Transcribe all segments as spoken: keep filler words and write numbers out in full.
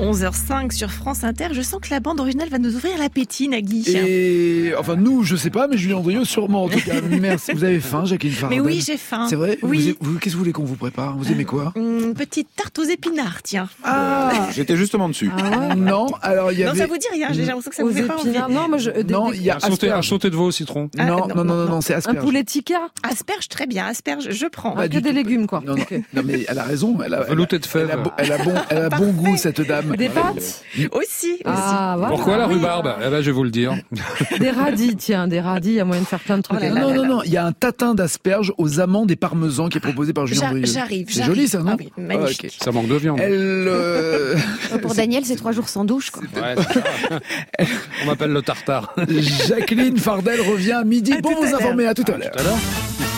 onze heures cinq sur France Inter. Je sens que la bande originale va nous ouvrir l'appétit, Nagui. Et enfin, nous, je sais pas, mais Julien Andrieux, sûrement. En tout cas, merci. Vous avez faim, Jacqueline Fardel? Mais oui, j'ai faim. C'est vrai? Oui. Vous, vous, qu'est-ce que vous voulez qu'on vous prépare? Vous aimez quoi? Une petite tarte aux épinards, tiens. Ah, j'étais justement dessus. Ah ouais. Non, alors il y avait. Non, ça vous dit rien. J'ai l'impression que ça vous fait pas envie. Non, moi je. Non, il y a un sauté, un sauté de veau au citron. Ah, non, non, non, non, non, non, non. c'est asperge. Un poulet tikka. Asperge, très bien. Asperge, je prends. Ah, que des légumes, quoi. Non, non, Okay. non, mais elle a raison. Elle a, Velouté de fèves. elle a, bon, elle a bon, elle a bon goût, cette dame. Des pâtes. Aussi. Ah, voilà. Pourquoi la Oui. rhubarbe? Eh ben, je vais vous le dire. Des radis, tiens, des radis. Il y a moyen de faire plein de trucs. Oh là là Non, là non, là. non, il y a un tatin d'asperges aux amandes et parmesans qui est proposé par Julien J'a- Andrieux. J'arrive. C'est j'arrive. joli, ça, non? Ah oui, magnifique. Ok. Ça manque de viande. Elle, euh, Pour Daniel, c'est trois jours sans douche, quoi. Ouais, c'est ça. On m'appelle le tartare. Jacqueline Fardel revient à midi À pour tout vous à l'heure. informer. À tout à l'heure. Tout à l'heure.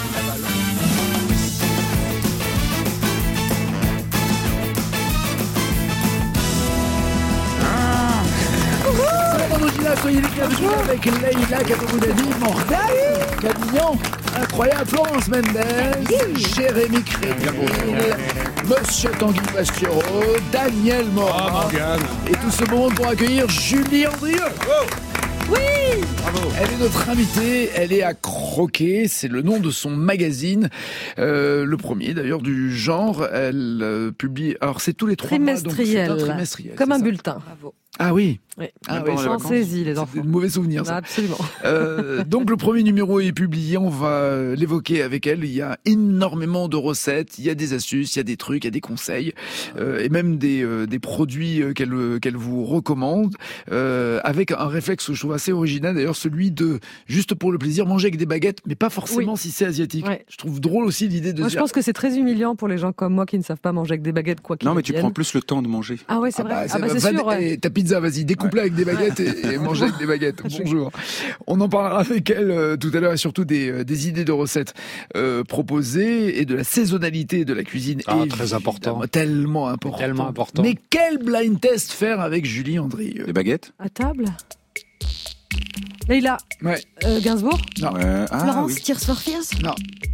Là, soyez les bienvenus avec Leïla Katomoudani, Mordaï, Camillon, incroyable Florence Mendes, Jérémy Crédville, Monsieur Tanguy Pastureau, Daniel Ah, Morin, Morgane. et tout ce monde pour accueillir Julie Andrieux. Oui. Bravo. Elle est notre invitée, elle est à croquer, c'est le nom de son magazine, euh, le premier d'ailleurs du genre. Elle euh, publie, alors c'est tous les trois mois, donc c'est Trimestriel. un trimestriel. Comme c'est un ça. bulletin. Bravo. Ah oui. Oui. Ah Même oui, pas ça- en Pensez-y, les c'est enfants. de mauvais souvenirs ça. Absolument. Euh, donc le premier numéro est publié, on va l'évoquer avec elle. Il y a énormément de recettes, il y a des astuces, il y a des trucs, il y a des conseils, euh, et même des, euh, des produits euh, qu'elle euh, qu'elle vous recommande, euh, avec un réflexe que je trouve assez original, d'ailleurs celui de, juste pour le plaisir, manger avec des baguettes, mais pas forcément si c'est asiatique. Ouais. Je trouve drôle aussi l'idée de Moi, je dire... pense que c'est très humiliant pour les gens comme moi qui ne savent pas manger avec des baguettes, quoi qu'il Non, mais tu advienne. prends plus le temps de manger. Ah ouais, c'est Ah vrai. bah, Ah bah, c'est va- sûr. ouais. et ta pizza, vas-y, découpe-la avec des baguettes et, et mange avec des baguettes. Bonjour. On en parlera avec elle euh, tout à l'heure et surtout des, euh, des idées de recettes euh, proposées et de la saisonnalité de la cuisine. Ah, évidemment, très important. Tellement important. Tellement important. Mais quel blind test faire avec Julie Andrieux? Les baguettes? À table. Leïla, Ouais. euh, Gainsbourg. Non. Ouais. Ah, Florence, oui. Tears for Fears. Non.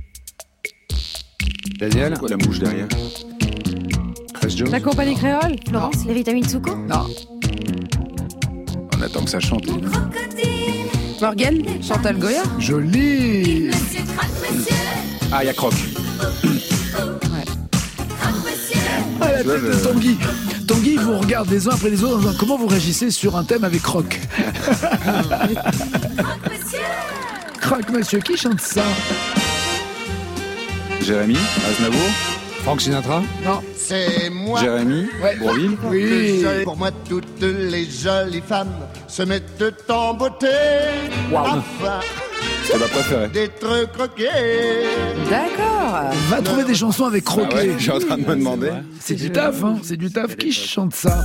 Daniel. Quoi, la mouche derrière? Chris Jones. La compagnie créole. Florence, les vitamines Souko. Non. On attend que ça chante. Morgane. Chantal Goya. Joli. Ah, il y a Croc. Ah, la Tu vois, tête de je- Tanguy. Tanguy vous regarde les uns après les autres en disant comment vous réagissez sur un thème avec Croc. Croc, monsieur, qui chante ça? Jérémy, Aznavour, Frank Sinatra. Non. C'est moi. Jérémy, Ouais. Bourvil. Oui. Seul pour moi, toutes les jolies femmes se mettent en beauté. Afin C'est ma préférée. d'être croquées. D'accord. Va trouver des chansons avec Ah croquet. ouais, je suis en train de me demander. C'est du taf, hein. C'est du taf. Qui chante ça?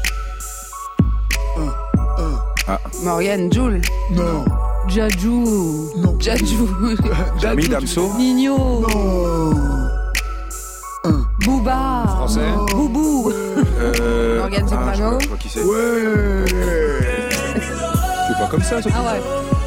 Morgane, Jules. Non. Jadjou. Non. Jadjou. Jérémy Damso. Nino. Booba. Français. Boubou. Euh, Morgane ah, Soprano. je vois- je vois qui c'est. Ouais. C'est pas comme ça, ça. Ah ouais.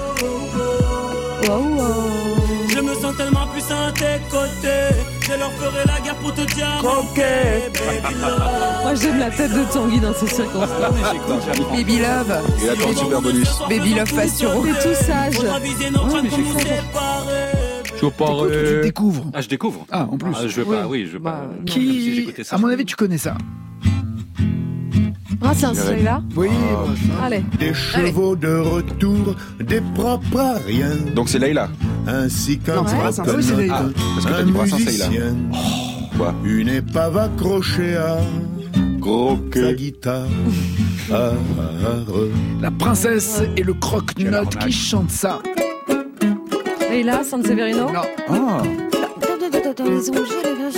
Wow, wow. Je me sens tellement puissant à tes côtés. Je leur ferai la guerre pour te dire croquer, baby love. Moi j'aime la tête de Tanguy dans ces circonstances. Baby Love. Et attends, super bonus. Baby Love Pasturo. C'est tout sage. Faudra viser notre Ouais, mais pour je nous sais. séparer. Je veux pas. Écoute, tu découvres. Ah, je découvre. Ah, en plus. Ah, je veux pas, oui, je veux Bah, pas. non. Comme si Qui, j'écoutais ça. à mon avis, tu connais ça. Brassens, celui-là. Oui. Allez. Des chevaux de retour, des propres à rien, Donc c'est Leïla. ainsi qu'un Non, c'est propre Brassens. Ah oui, c'est Leïla. Ah, parce que t'as un dit Brassens, Leïla. musicien, Quoi? une épave accrochée à Gros sa que. guitare. Ah, ah, ah. La princesse et le croque-note arnaque. qui chante ça. Leïla, Sanseverino. Non. Ah, Dans les ongles,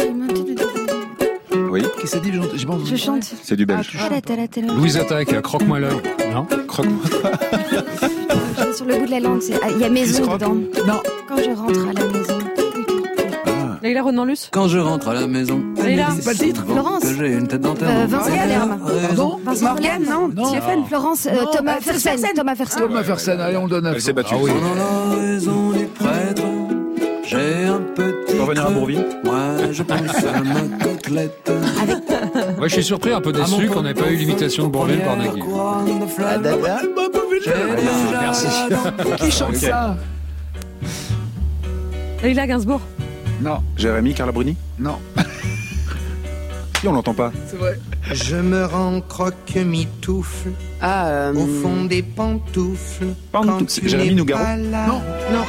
oui, Qu'est-ce que ça dit? J'ai j'ai pas entendu. je chante. c'est du belge. Ah, la telle, telle. Louise Attaque, croque-moi l'œil. Non. Croque-moi. J'ai sur le bout de la langue. c'est- ah, Il y a maison Croque. dedans. Non. Quand je rentre à la maison. Leïla Renan-Luce. Quand je rentre à la maison, Leïla. C'est pas le titre. Florence. que j'ai une tête dentaire. Euh, Vincent Palerme. Pardon? Vincent Morgane, non. Non. Stéphane. Florence, euh, Non, Thomas bah, Fersen. Thomas Fersen. Thomas Fersen, allez, on le donne à Elle s'est battue. Ah oui. Pendant la raison du prêtre, j'ai un petit. Pour revenir à creux. Bourvil. Moi, je pense à ma côtelette. Ouais, je suis surpris, un peu déçu qu'on n'ait pas eu l'imitation de Bourvil par Nagui. Ah, dada. Merci. Qui chante ça? Leila Gainsbourg. Non, Jérémy, Carla Bruni? non, Si, on l'entend pas. c'est vrai. Je me rends croque-mitoufle Ah, euh, au fond des pantoufles. Pantoufles. Quand tu Jérémy n'es Nougaro? pas là. Non. non.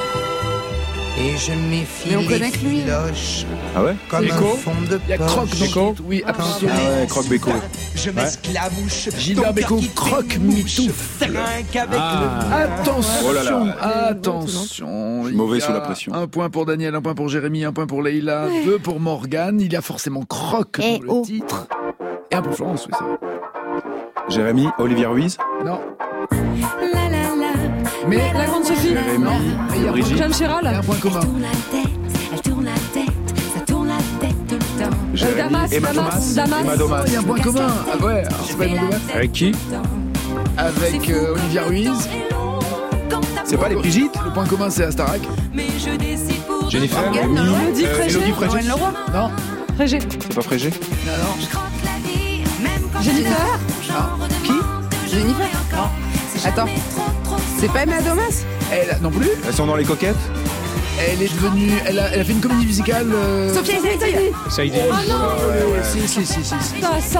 Et je méfie Mais on les connaît que lui. filoches Ah ouais? comme Écho. un fond de Il y a poche. Croc dans le Écho. titre, oui, absolument. Ah ouais, Croque Béco. Je m'esclavouche. Gilbert ton Bécaud, cœur qui croque fait mouche. mitoufle. Trinque avec Ah. Attention, Oh là là. attention. Je suis mauvais Il y a sous la pression. Un point pour Daniel, un point pour Jérémy, un point pour Leïla, deux pour Morgane. Il y a forcément Croc Eh dans le oh. titre. Et un pour Florence, oui, c'est vrai. Jérémy, Olivier Ruiz? Non. La la la. Mais La grande Sophie. Jérémy, non, mais il y a un Brigitte. Jeanne il y a Chéral. un point commun. Tourne la tête, elle tourne la tête, ça tourne la tête tout le temps. Jérémy, Damas, Emma Damas, Thomas. Damas. Emma Thomas. Il y a un point commun. Ah ouais, alors c'est pas Emma Thomas. Avec qui? Avec euh, Olivia Ruiz. C'est pas les Brigitte? Le point commun, c'est Astarac. Jennifer? Morgane, Elodie Euh, Frégé. Élodie Frégé. Lorraine Leroy. Non, Frégé. C'est pas Frégé? non, non. Jennifer. Jennifer. Attends. C'est pas Emma Thomas? Elle, non plus. Elles sont dans les coquettes? Elle est devenue, elle a, elle a fait une comédie musicale. Euh... Sophia Saïdi. Saïdi. Oh non, si, si, si, si, si. Ça, ça.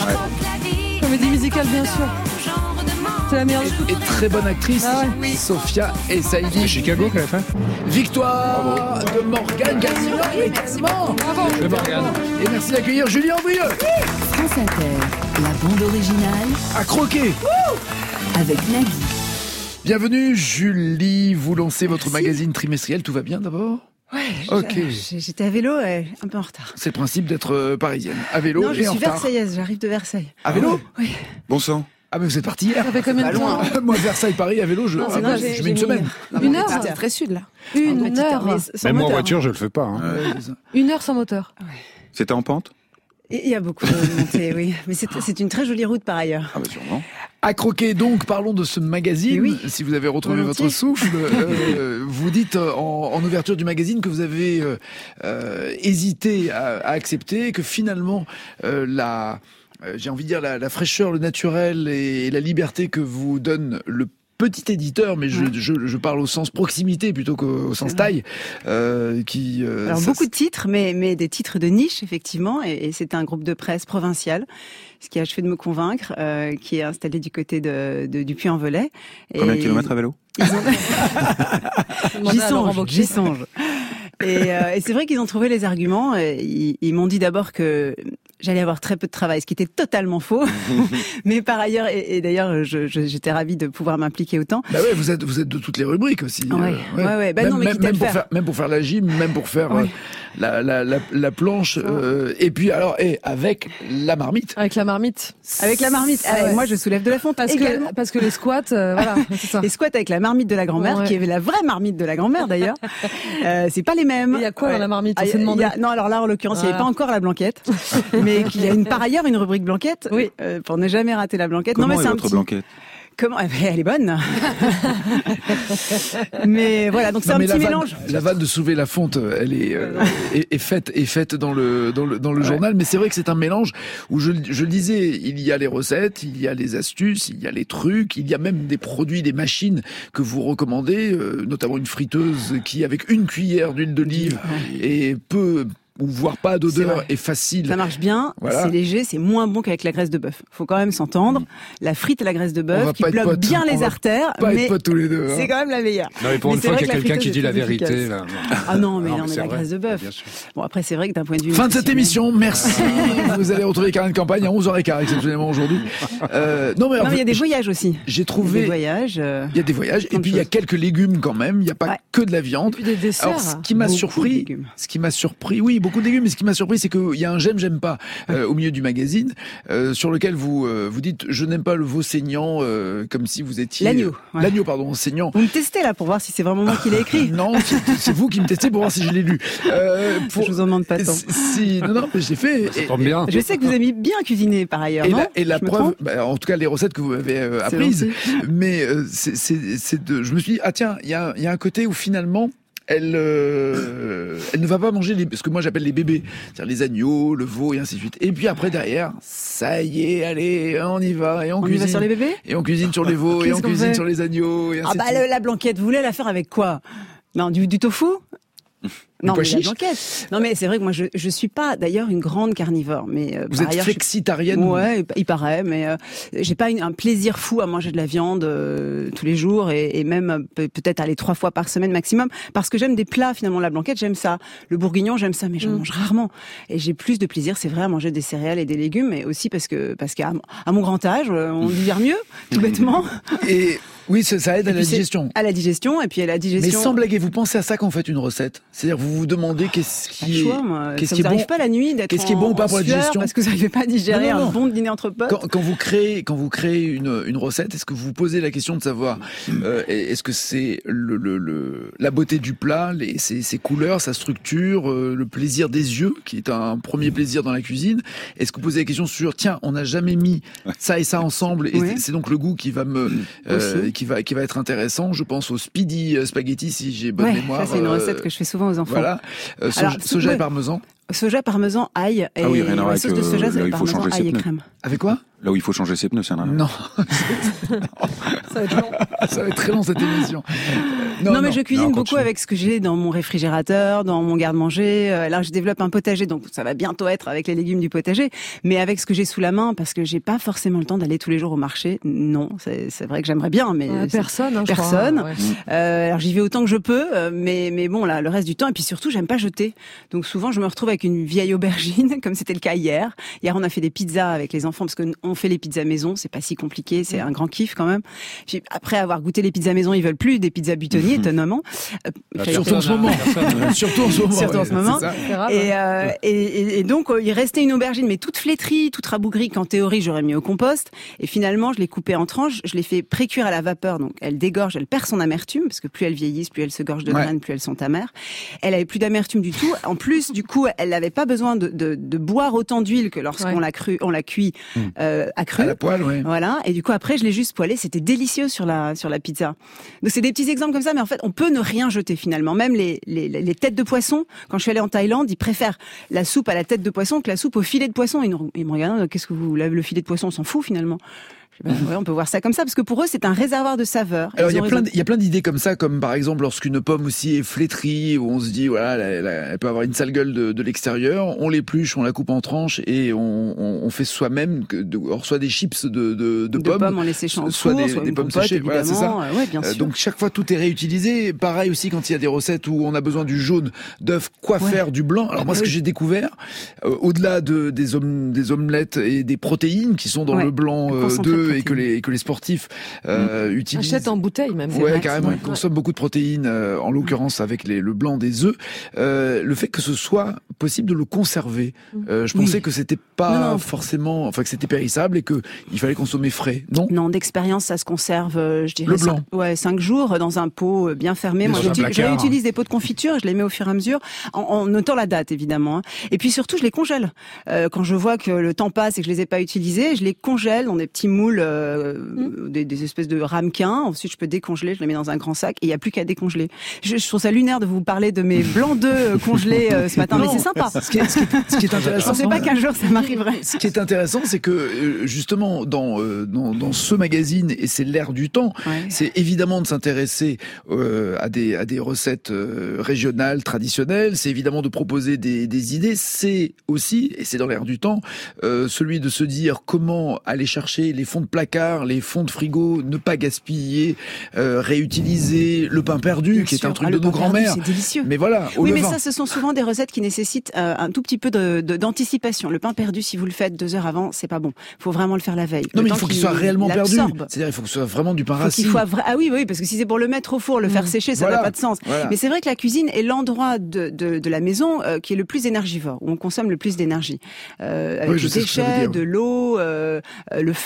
Comédie musicale, bien sûr. C'est la meilleure. Et, et très bonne actrice, Ah ouais. Sophia et Saïdi. C'est Chicago qu'elle a fait? Victoire de Morgane Garcia, également. De Morgane. Et merci d'accueillir Julien Brieux France Inter, la bande originale à croquer. avec Nagui. Bienvenue Julie, vous lancez votre magazine trimestriel, tout va bien d'abord? Ouais, Ok. j'ai- j'étais à vélo et un peu en retard. C'est le principe d'être euh, parisienne. À vélo non, je et en suis retard. versaillaise, j'arrive de Versailles. À vélo? Oui. Bon sang. Ah mais vous êtes parti hier? Ça fait combien de temps? Moi Versailles-Paris à vélo, je, Non, ah, c'est moi, non, je j'ai- mets j'ai une mis- semaine. Non, Une mais heure? c'était C'est très sud, là. Une petite heure, heure. mais sans Même moi en moteur. voiture, je le fais pas. hein. Ouais, c'est ça. Une heure sans moteur. C'était en pente? Il y a beaucoup de montées, oui. Mais c'est c'est une très jolie route par ailleurs. Ah bah sûrement. À croquer donc, parlons de ce magazine. Oui. Si vous avez retrouvé Volontiers. votre souffle, euh, vous dites euh, en, en ouverture du magazine que vous avez euh, euh, hésité à, à accepter, que finalement euh, la, euh, j'ai envie de dire la, la fraîcheur, le naturel et, et la liberté que vous donne le petit éditeur, mais je, Ouais. je, je parle au sens proximité plutôt qu'au sens taille, euh, qui. euh, Alors ça- beaucoup de titres, mais, mais des titres de niche effectivement, et, et c'est un groupe de presse provincial, ce qui a achevé de me convaincre, euh, qui est installé du côté de, de du Puy-en-Velay. Combien de Et kilomètres à vélo? ils ont- Demandez J'y à Laurent songe, Wauquiez. j'y songe. Et, euh, et c'est vrai qu'ils ont trouvé les arguments. Et ils ils m'ont dit d'abord que j'allais avoir très peu de travail, ce qui était totalement faux. Mais par ailleurs, et, et d'ailleurs, je- je- j'étais ravie de pouvoir m'impliquer autant. Bah ouais, vous êtes vous êtes de toutes les rubriques aussi. Ouais, ouais, ouais. Bah même, non, mais même, quitte à même le pour faire. faire même pour faire la gym, même pour faire Ouais. euh, la, la, la, la planche, euh, et puis alors et avec la marmite. Avec la marmite. Avec la marmite. Ah Ah, ouais. Moi, je soulève de la fonte. Parce également. que, parce que les squats, euh, voilà, c'est ça. Les squats avec la marmite de la grand-mère, Ouais. qui avait la vraie marmite de la grand-mère d'ailleurs. euh, c'est pas les mêmes. Il y a quoi dans la marmite? On Ah, il y s'est a- demandé. il y a- Non, alors là, en l'occurrence, il n'y avait Voilà. pas encore la blanquette, mais qu'il y a une, par ailleurs une rubrique blanquette, Oui. euh, pour ne jamais rater la blanquette. Comment non, mais est c'est un votre petit... blanquette? Comment eh ben, elle est bonne. Mais voilà, donc c'est Non, un mais petit la mélange. vanne, la vanne de soulever la fonte, elle est, euh, est, est faite, est faite dans le dans le dans le journal. Mais c'est vrai que c'est un mélange où je je le disais, il y a les recettes, il y a les astuces, il y a les trucs, il y a même des produits, des machines que vous recommandez, euh, notamment une friteuse qui avec une cuillère d'huile d'olive et peu ou voire pas C'est d'odeur vrai. est facile. Ça marche bien, Voilà. c'est léger, c'est moins bon qu'avec la graisse de bœuf. Faut quand même s'entendre. La frite et la graisse de On bœuf va qui pas être bloquent potes. bien On les va artères, Pas mais être potes tous les deux. hein. c'est quand même la meilleure. Non, mais pour Mais une c'est fois vrai qu'il y a que la quelqu'un qui friteuse dit est la plus vérité, efficace. là. Ah non, mais Non, non, mais mais c'est la vrai. graisse de bœuf. Bien sûr. Bon, après, c'est vrai que d'un point de vue Fin de cette nutritionnel- émission, merci. Vous allez retrouver Karine Campagne à onze heures quinze exceptionnellement aujourd'hui. Euh, non mais, en Non, mais il y a fait, des voyages aussi. j'ai Des trouvé. voyages. euh, Il y a des voyages Plein et de puis il y a choses. quelques légumes quand même. Il n'y a pas Ouais. que de la viande. Et puis des desserts. Alors ce qui m'a Beaucoup de surpris, légumes. ce qui m'a surpris, oui beaucoup de légumes. Mais ce qui m'a surpris, c'est qu'il y a un j'aime j'aime pas euh, au milieu du magazine euh, sur lequel vous euh, vous dites je n'aime pas le veau saignant euh, comme si vous étiez L'agneau, ouais. l'agneau pardon saignant. Vous me testez là pour voir si c'est vraiment moi qui l'ai écrit. Non, c'est c'est vous qui me testez pour voir si je l'ai lu. Euh, pour- Je vous en demande pas tant. Si, non, non, mais j'ai fait. Ça et- tombe bien. Je sais que vous aimez bien cuisiner par ailleurs, Et non la, et la Je me preuve, trompe bah, en tout cas les recettes que vous m'avez euh, C'est apprises, gentil. mais euh, c'est, c'est, c'est de, je me suis dit ah tiens, il y a, il y a un côté où finalement elle, euh, elle ne va pas manger les, ce que moi j'appelle les bébés, c'est-à-dire les agneaux, le veau et ainsi de suite. Et puis après derrière, ça y est, allez, on y va et on, on cuisine. y va sur les bébés et on cuisine sur les veaux et on cuisine fait sur les agneaux. Et ainsi ah bah de suite. le, la blanquette, vous voulez la faire avec quoi? Non, du, du tofu? Non, mais la blanquette. Non, mais c'est vrai que moi, je, je suis pas, d'ailleurs, une grande carnivore. Mais euh, vous par êtes ailleurs, flexitarienne? Je... Ouais, il paraît, mais euh, j'ai pas une, un plaisir fou à manger de la viande euh, tous les jours et, et même euh, peut-être aller trois fois par semaine maximum, parce que j'aime des plats. Finalement, la blanquette, j'aime ça. Le bourguignon, j'aime ça, mais j'en mm. mange rarement. Et j'ai plus de plaisir, c'est vrai, à manger des céréales et des légumes, mais aussi parce que parce qu'à à mon grand âge, on digère mieux, tout bêtement. Et oui, ça, ça aide à la digestion. À la digestion, et puis à la digestion. Mais sans blaguer, vous pensez à ça quand vous faites une recette? C'est-à-dire, vous vous demandez qu'est-ce qui est, choix, moi. qu'est-ce ça qui vous est arrive bon, pas la nuit d'être qu'est-ce qui est bon ou pas pour la digestion? Parce que vous n'arrivez pas à digérer non, non, non. un bon dîner entre potes. Quand, quand vous créez, quand vous créez une, une recette, est-ce que vous vous posez la question de savoir, euh, est-ce que c'est le, le, le, la beauté du plat, les, ses, ses couleurs, sa structure, euh, le plaisir des yeux, qui est un premier plaisir dans la cuisine? Est-ce que vous posez la question sur, tiens, on n'a jamais mis ça et ça ensemble, et oui. c'est donc le goût qui va me, euh, qui va, qui va être intéressant. Je pense au speedy spaghetti, si j'ai bonne ouais, mémoire. Ça, c'est une recette que je fais souvent aux enfants. Voilà. Euh, soja, Alors, soja ouais. et parmesan. Soja, parmesan, ail et ah oui, rien à la sauce avec, de soja, euh, parmesan, ail et crème. Avec quoi? Là où il faut changer ses pneus, c'est un Non. Ça va être long. Ça va être très long cette émission. Non, non, non mais je cuisine non, beaucoup avec ce que j'ai dans mon réfrigérateur, dans mon garde-manger. Là, je développe un potager, donc ça va bientôt être avec les légumes du potager, mais avec ce que j'ai sous la main, parce que j'ai pas forcément le temps d'aller tous les jours au marché. Non, c'est, c'est vrai que j'aimerais bien, mais ouais, personne, hein, personne. Je crois, ouais. euh, alors j'y vais autant que je peux, mais mais bon là, le reste du temps, et puis surtout, j'aime pas jeter. Donc souvent, je me retrouve avec une vieille aubergine, comme c'était le cas hier. Hier, on a fait des pizzas avec les enfants, parce que on fait les pizzas maison, c'est pas si compliqué, c'est un grand kiff quand même. Puis après avoir goûté les pizzas maison, ils veulent plus des pizzas butonniers, étonnamment. Euh, surtout, en ce moment. surtout en ce moment. Surtout en ce moment. Et, euh, et, et, et donc, il restait une aubergine, mais toute flétrie, toute rabougrie, qu'en théorie, j'aurais mis au compost. Et finalement, je l'ai coupée en tranches, je l'ai fait pré-cuire à la vapeur. Donc, elle dégorge, elle perd son amertume, parce que plus elles vieillissent, plus elles se gorgent de ouais. graines, plus elles sont amères. Elle avait plus d'amertume du tout. En plus, du coup, elle n'avait pas besoin de, de, de boire autant d'huile que lorsqu'on ouais. l'a cru, on l'a cuit euh, à cru. À la poêle, oui. Voilà. Et du coup, après, je l'ai juste poêlé. C'était délicieux sur la, sur la pizza. Donc, c'est des petits exemples comme ça, mais en fait, on peut ne rien jeter finalement. Même les, les, les têtes de poisson, quand je suis allée en Thaïlande, ils préfèrent la soupe à la tête de poisson que la soupe au filet de poisson. Ils, nous, ils me regardent, qu'est-ce que vous, le filet de poisson, on s'en fout finalement. Ben, ouais, on peut voir ça comme ça, parce que pour eux, c'est un réservoir de saveurs. Alors, il y a plein, il y a plein d'idées comme ça, comme par exemple, lorsqu'une pomme aussi est flétrie, où on se dit, voilà, elle, elle, elle peut avoir une sale gueule de, de l'extérieur, on l'épluche, on la coupe en tranches, et on, on, on fait soi-même, que de, on reçoit des chips de, de, de, de pommes. pommes en les séchant soit four, des, soit des pommes séchées, voilà, c'est ça. Ouais, bien sûr. Donc, chaque fois, tout est réutilisé. Pareil aussi quand il y a des recettes où on a besoin du jaune d'œuf, quoi ouais. faire du blanc. Alors, moi, ce que j'ai découvert, euh, au-delà de, des, om, des omelettes et des protéines qui sont dans ouais. le blanc euh, d'œuf et que les, et que les sportifs euh, mmh. utilisent. Achètent en bouteille même. Ouais, carrément. Ils consomment beaucoup de protéines, euh, en l'occurrence avec les, le blanc des œufs. Euh, le fait que ce soit possible de le conserver, euh, je pensais oui. que c'était pas non, non. forcément, enfin que c'était périssable et que il fallait consommer frais. Non. Non, d'expérience, ça se conserve, euh, je dirais. Le blanc. Cinq, ouais, cinq jours dans un pot bien fermé. Moi, j'utilise des pots de confiture, je les mets au fur et à mesure, en, en notant la date évidemment. Hein. Et puis surtout, je les congèle. Euh, quand je vois que le temps passe et que je les ai pas utilisés, je les congèle dans des petits moules. Euh, mmh. Des, des espèces de ramequins. Ensuite, je peux décongeler, je les mets dans un grand sac et il n'y a plus qu'à décongeler. Je, je trouve ça lunaire de vous parler de mes blancs d'œufs congelés euh, ce matin, non, mais c'est sympa. Ce qui est, ce qui est, ce qui est intéressant. Je ne pensais pas qu'un jour ça m'arriverait. Ce qui est intéressant, c'est que justement dans euh, dans, dans ce magazine, et c'est l'air du temps, ouais. c'est évidemment de s'intéresser euh, à des à des recettes euh, régionales, traditionnelles. C'est évidemment de proposer des des idées. C'est aussi, et c'est dans l'air du temps, euh, celui de se dire comment aller chercher les fonds de placard, les fonds de frigo, ne pas gaspiller, euh, réutiliser le pain perdu, Bien qui sûr. est un truc ah, de nos grands-mères. C'est délicieux. Mais voilà, au oui, levain. mais ça, ce sont souvent des recettes qui nécessitent euh, un tout petit peu de, de, d'anticipation. Le pain perdu, si vous le faites deux heures avant, c'est pas bon. Il faut vraiment le faire la veille. Non, le mais il faut qu'il, qu'il soit réellement l'absorbe. perdu. C'est-à-dire, il faut que ce soit vraiment du pain racine. Vra... Ah oui, oui, parce que si c'est pour le mettre au four, le mmh. faire sécher, ça n'a voilà. pas de sens. Voilà. Mais c'est vrai que la cuisine est l'endroit de, de, de la maison euh, qui est le plus énergivore, où on consomme le plus d'énergie. Euh, avec oui, les déchets, de l'eau, euh, le feu,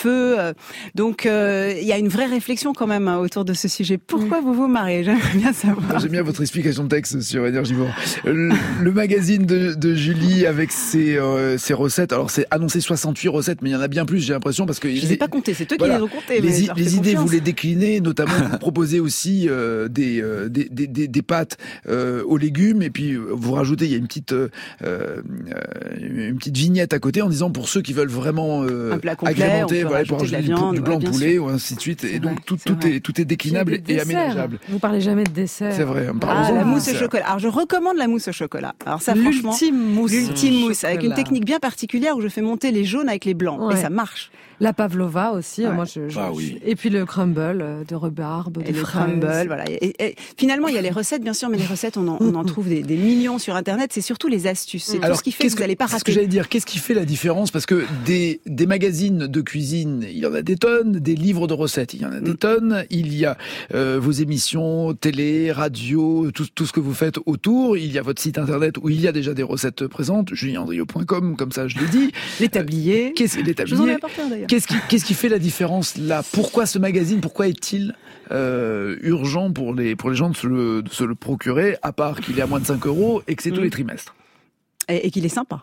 Euh, donc, il euh, y a une vraie réflexion quand même hein, autour de ce sujet. Pourquoi mmh. vous vous marrez? J'aimerais bien savoir. J'aime bien votre explication de texte sur Énergivore. Le, le magazine de, de Julie avec ses, euh, ses recettes. Alors, c'est annoncé soixante-huit recettes, mais il y en a bien plus, j'ai l'impression, parce que... Je les ai pas comptées, c'est toi voilà, qui les ont comptées. Les, mais les idées, vous les déclinez, notamment, vous proposez aussi euh, des, euh, des, des, des, des pâtes euh, aux légumes, et puis vous rajoutez, il y a une petite, euh, euh, une petite vignette à côté en disant pour ceux qui veulent vraiment euh, un plat complet, agrémenter, voilà, pour rajouter rajouter du, viande, du blanc ouais, de poulet sûr. ou ainsi de suite. Et c'est donc vrai, tout, c'est tout, est, tout est déclinable et desserts. aménageable. Vous parlez jamais de dessert. C'est vrai. Ah, la mousse au chocolat. Alors je recommande la mousse au chocolat. Alors ça, franchement, l'ultime mousse, l'ultime mousse, avec une chocolat. technique bien particulière où je fais monter les jaunes avec les blancs Ouais. et ça marche. La pavlova aussi, Ouais. moi je, je, Ah oui. et puis le crumble de rhubarbe, Et de le fraises. crumble, voilà. Et, et, finalement, il y a les recettes, bien sûr, mais les recettes, on en, on en trouve des, des millions sur Internet. C'est surtout les astuces. C'est Alors, tout ce qui fait que vous n'allez pas ce que rater. j'allais dire, qu'est-ce qui fait la différence? Parce que des, des magazines de cuisine, il y en a des tonnes, des livres de recettes, il y en a des Mm. tonnes, il y a euh, vos émissions, télé, radio, tout, tout ce que vous faites autour, il y a votre site internet où il y a déjà des recettes présentes, julien andrieux point com, comme ça je l'ai dit. Les tabliers. Euh, qu'est-ce, les tabliers. Je vous en ai apporté un d'ailleurs. Qu'est-ce qui, qu'est-ce qui fait la différence là? Pourquoi ce magazine? Pourquoi est-il euh, urgent pour les, pour les gens de se, le, de se le procurer, à part qu'il est à moins de cinq euros et que c'est Mm. tous les trimestres? Et, et qu'il est sympa.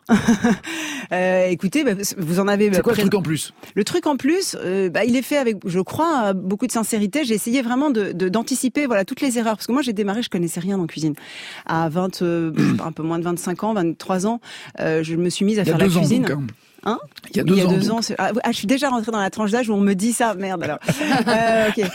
euh, écoutez, bah, vous en avez... C'est quoi pré- le truc en plus? Le truc en plus, euh, bah, il est fait avec, je crois, beaucoup de sincérité. J'ai essayé vraiment de, de, d'anticiper voilà, toutes les erreurs. Parce que moi, j'ai démarré, je connaissais rien en cuisine. À vingt, euh, un peu moins de vingt-cinq ans, vingt-trois ans, euh, je me suis mise à Il y a faire la deux ans, cuisine. donc, hein. Hein Il y a deux Il y a ans. deux donc. ans. c'est- Ah, ah, je suis déjà rentrée dans la tranche d'âge où on me dit ça. Merde alors. euh, ok.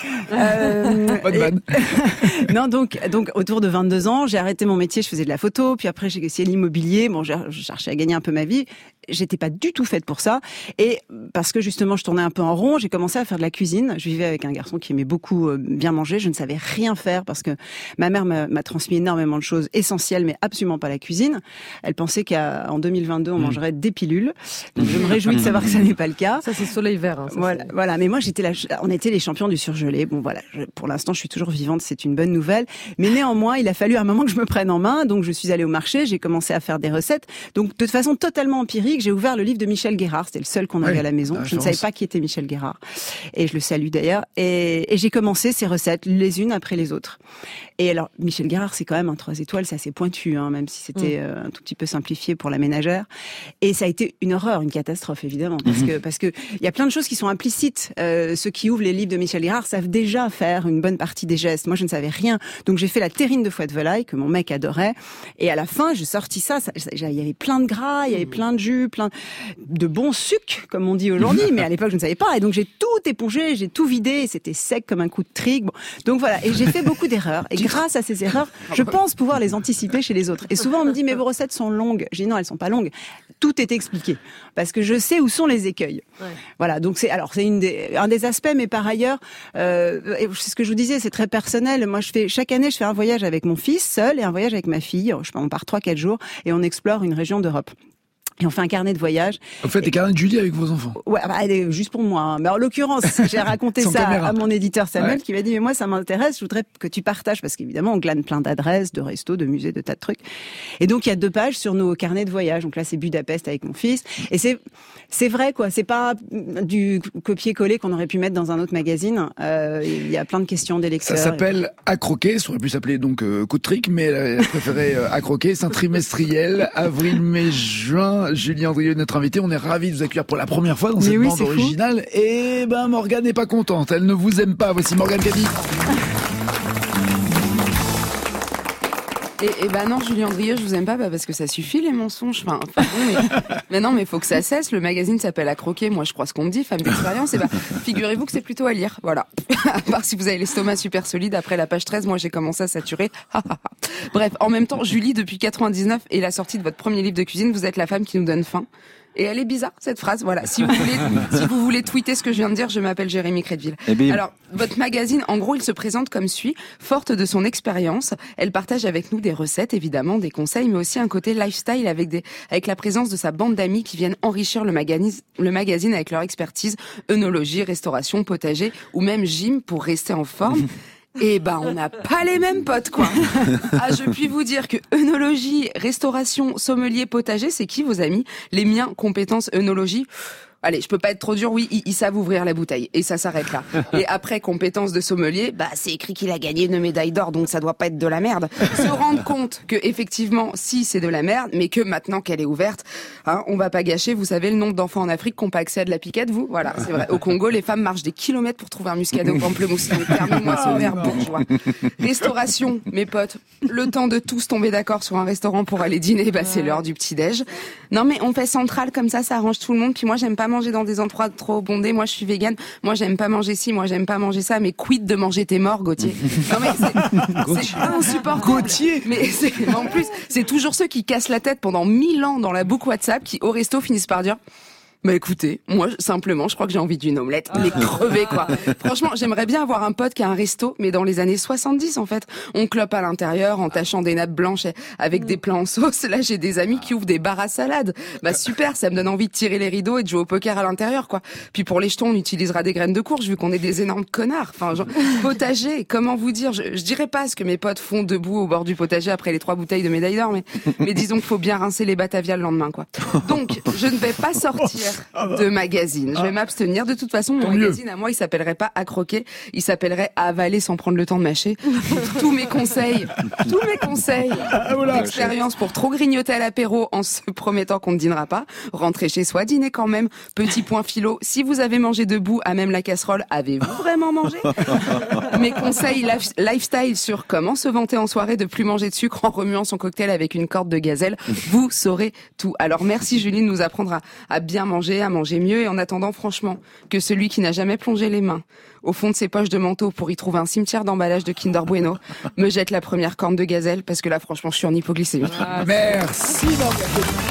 Euh, Pas de et- vanne. non, donc, donc autour de vingt-deux ans, j'ai arrêté mon métier, je faisais de la photo, puis après j'ai essayé l'immobilier. Bon, j'ai- je cherchais à gagner un peu ma vie. J'étais pas du tout faite pour ça. Et parce que justement, je tournais un peu en rond, j'ai commencé à faire de la cuisine. Je vivais avec un garçon qui aimait beaucoup euh, bien manger. Je ne savais rien faire parce que ma mère m'a, m'a transmis énormément de choses essentielles, mais absolument pas la cuisine. Elle pensait qu'en deux mille vingt-deux, on mangerait des pilules. Donc je me réjouis de savoir que ça n'est pas le cas. Ça c'est soleil vert. Hein, ça, Voilà, c'est- voilà. Mais moi, j'étais la, on était les champions du surgelé. Bon, voilà. Je- pour l'instant, je suis toujours vivante. C'est une bonne nouvelle. Mais néanmoins, il a fallu un moment que je me prenne en main. Donc, je suis allée au marché. J'ai commencé à faire des recettes. Donc, de façon totalement empirique, j'ai ouvert le livre de Michel Guérard. C'était le seul qu'on avait Ouais, à la maison. la Je ne savais référence. pas qui était Michel Guérard. Et je le salue d'ailleurs. Et, et j'ai commencé ces recettes les unes après les autres. Et alors, Michel Guérard, c'est quand même un trois étoiles. C'est assez pointu, hein, même si c'était euh, un tout petit peu simplifié pour la ménagère. Et ça a été une horreur, une catastrophe, évidemment. Parce que, parce que il y a plein de choses qui sont implicites. Euh, ceux qui ouvrent les livres de Michel Guérard savent déjà faire une bonne partie des gestes. Moi, je ne savais rien. Donc, j'ai fait la terrine de foie de volaille que mon mec adorait. Et à la fin, je sortis ça. ça, ça- il y avait plein de gras, il y avait plein de jus, plein de bons sucres, comme on dit aujourd'hui. Mais à l'époque, je ne savais pas. Et donc, j'ai tout épongé, j'ai tout vidé. Et c'était sec comme un coup de trigue. Bon. Donc voilà. Et j'ai fait beaucoup d'erreurs. Et grâce à ces erreurs, je pense pouvoir les anticiper chez les autres. Et souvent, on me dit, mais vos recettes sont longues. J'ai dit, non, elles sont pas longues. Tout est expliqué. Parce que je sais où sont les écueils. Ouais. Voilà, donc c'est alors c'est une des, un des aspects, mais par ailleurs, euh, et c'est ce que je vous disais, c'est très personnel. Moi, je fais chaque année, je fais un voyage avec mon fils seul et un voyage avec ma fille. Je sais pas, on part trois quatre jours et on explore une région d'Europe. Et on fait un carnet de voyage. Vous faites des carnets de Julie avec vos enfants? Ouais, bah, allez, juste pour moi. Hein. Mais en l'occurrence, j'ai raconté Sans ça caméra. à mon éditeur Samuel, Ouais. qui m'a dit, mais moi, ça m'intéresse, je voudrais que tu partages, parce qu'évidemment, on glane plein d'adresses, de restos, de musées, de tas de trucs. Et donc, il y a deux pages sur nos carnets de voyage. Donc là, c'est Budapest avec mon fils. Et c'est, c'est vrai, quoi. C'est pas du copier-coller qu'on aurait pu mettre dans un autre magazine. Euh, il y a plein de questions des Ça lecteurs. s'appelle À croquer, ça aurait pu s'appeler donc euh, Coup de trick, mais elle a préféré euh, À croquer. C'est un trimestriel, avril, mai, juin. Julien Andrieux, notre invité, on est ravis de vous accueillir pour la première fois dans Mais cette oui, bande c'est fou. originale. Et ben Morgane n'est pas contente, elle ne vous aime pas. Voici Morgane Caddy. Et, et bah non, Julien Andrieux, je vous aime pas bah parce que ça suffit les mensonges. Enfin, enfin bon, mais, mais non, mais faut que ça cesse. Le magazine s'appelle À croquer. Moi, je crois ce qu'on me dit, femme d'expérience. Et bah, figurez-vous que c'est plutôt à lire. Voilà. À part si vous avez l'estomac super solide. Après la page treize, moi, j'ai commencé à saturer. Bref, en même temps, Julie, depuis quatre-vingt-dix-neuf et la sortie de votre premier livre de cuisine, vous êtes la femme qui nous donne faim. Et elle est bizarre, cette phrase. Voilà. Si vous voulez, si vous voulez tweeter ce que je viens de dire, je m'appelle Jérémy Crédville. Eh bien, Alors, votre magazine, en gros, il se présente comme suit. Forte de son expérience, elle partage avec nous des recettes, évidemment, des conseils, mais aussi un côté lifestyle avec des, avec la présence de sa bande d'amis qui viennent enrichir le magazine, le magazine avec leur expertise, œnologie, restauration, potager, ou même gym pour rester en forme. Et ben, on n'a pas les mêmes potes, quoi. Ah, je puis vous dire que œnologie, restauration, sommelier, potager, c'est qui vos amis? Les miens, compétences œnologie. allez, je peux pas être trop dur, oui, ils, ils savent ouvrir la bouteille. Et ça s'arrête là. Et après, compétence de sommelier, bah, c'est écrit qu'il a gagné une médaille d'or, donc ça doit pas être de la merde. Se rendre compte que, effectivement, si, c'est de la merde, mais que maintenant qu'elle est ouverte, hein, on va pas gâcher, vous savez, le nombre d'enfants en Afrique qui n'ont pas accès à de la piquette, vous? Voilà, c'est vrai. Au Congo, les femmes marchent des kilomètres pour trouver un muscadet au pamplemousse. Donc, termine-moi ce verre bourgeois. Restauration, mes potes. Le temps de tous tomber d'accord sur un restaurant pour aller dîner, bah, c'est l'heure du petit-déj. Non, mais on fait central, comme ça, ça arrange tout le monde. Puis moi, j'aime pas manger dans des endroits trop bondés. Moi, je suis végane. Moi, j'aime pas manger ci. Moi, j'aime pas manger ça. Mais quid de manger tes morts, Gauthier? Non, mais c'est, c'est insupportable. Gauthier. Mais c'est, en plus, c'est toujours ceux qui cassent la tête pendant mille ans dans la boucle WhatsApp qui, au resto, finissent par dire: bah écoutez, moi simplement, je crois que j'ai envie d'une omelette, mais crevée quoi. Franchement, j'aimerais bien avoir un pote qui a un resto, mais dans les années soixante-dix en fait. On clope à l'intérieur en tachant des nappes blanches avec des plats en sauce. Là, j'ai des amis qui ouvrent des bars à salade. Bah super, ça me donne envie de tirer les rideaux et de jouer au poker à l'intérieur quoi. Puis pour les jetons, on utilisera des graines de courge vu qu'on est des énormes connards. Enfin, genre, potager, comment vous dire, je, je dirais pas ce que mes potes font debout au bord du potager après les trois bouteilles de médaille d'or, mais, mais disons qu'il faut bien rincer les Batavia le lendemain quoi. Donc, je ne vais pas sortir de magazine. Je vais m'abstenir. De toute façon, mon Tant magazine mieux. à moi, il s'appellerait pas à croquer, il s'appellerait à avaler sans prendre le temps de mâcher. tous mes conseils, tous mes conseils d'expérience pour trop grignoter à l'apéro en se promettant qu'on ne dînera pas. Rentrer chez soi, dîner quand même. Petit point philo. Si vous avez mangé debout à même la casserole, avez-vous vraiment mangé? Mes conseils lif- lifestyle sur comment se vanter en soirée de plus manger de sucre en remuant son cocktail avec une corde de gazelle. Vous saurez tout. Alors merci Julie de nous apprendre à, à bien manger, à manger mieux, et en attendant franchement que celui qui n'a jamais plongé les mains au fond de ses poches de manteau pour y trouver un cimetière d'emballage de Kinder Bueno me jette la première corne de gazelle, parce que là franchement je suis en hypoglycémie. Ah, merci Morgane.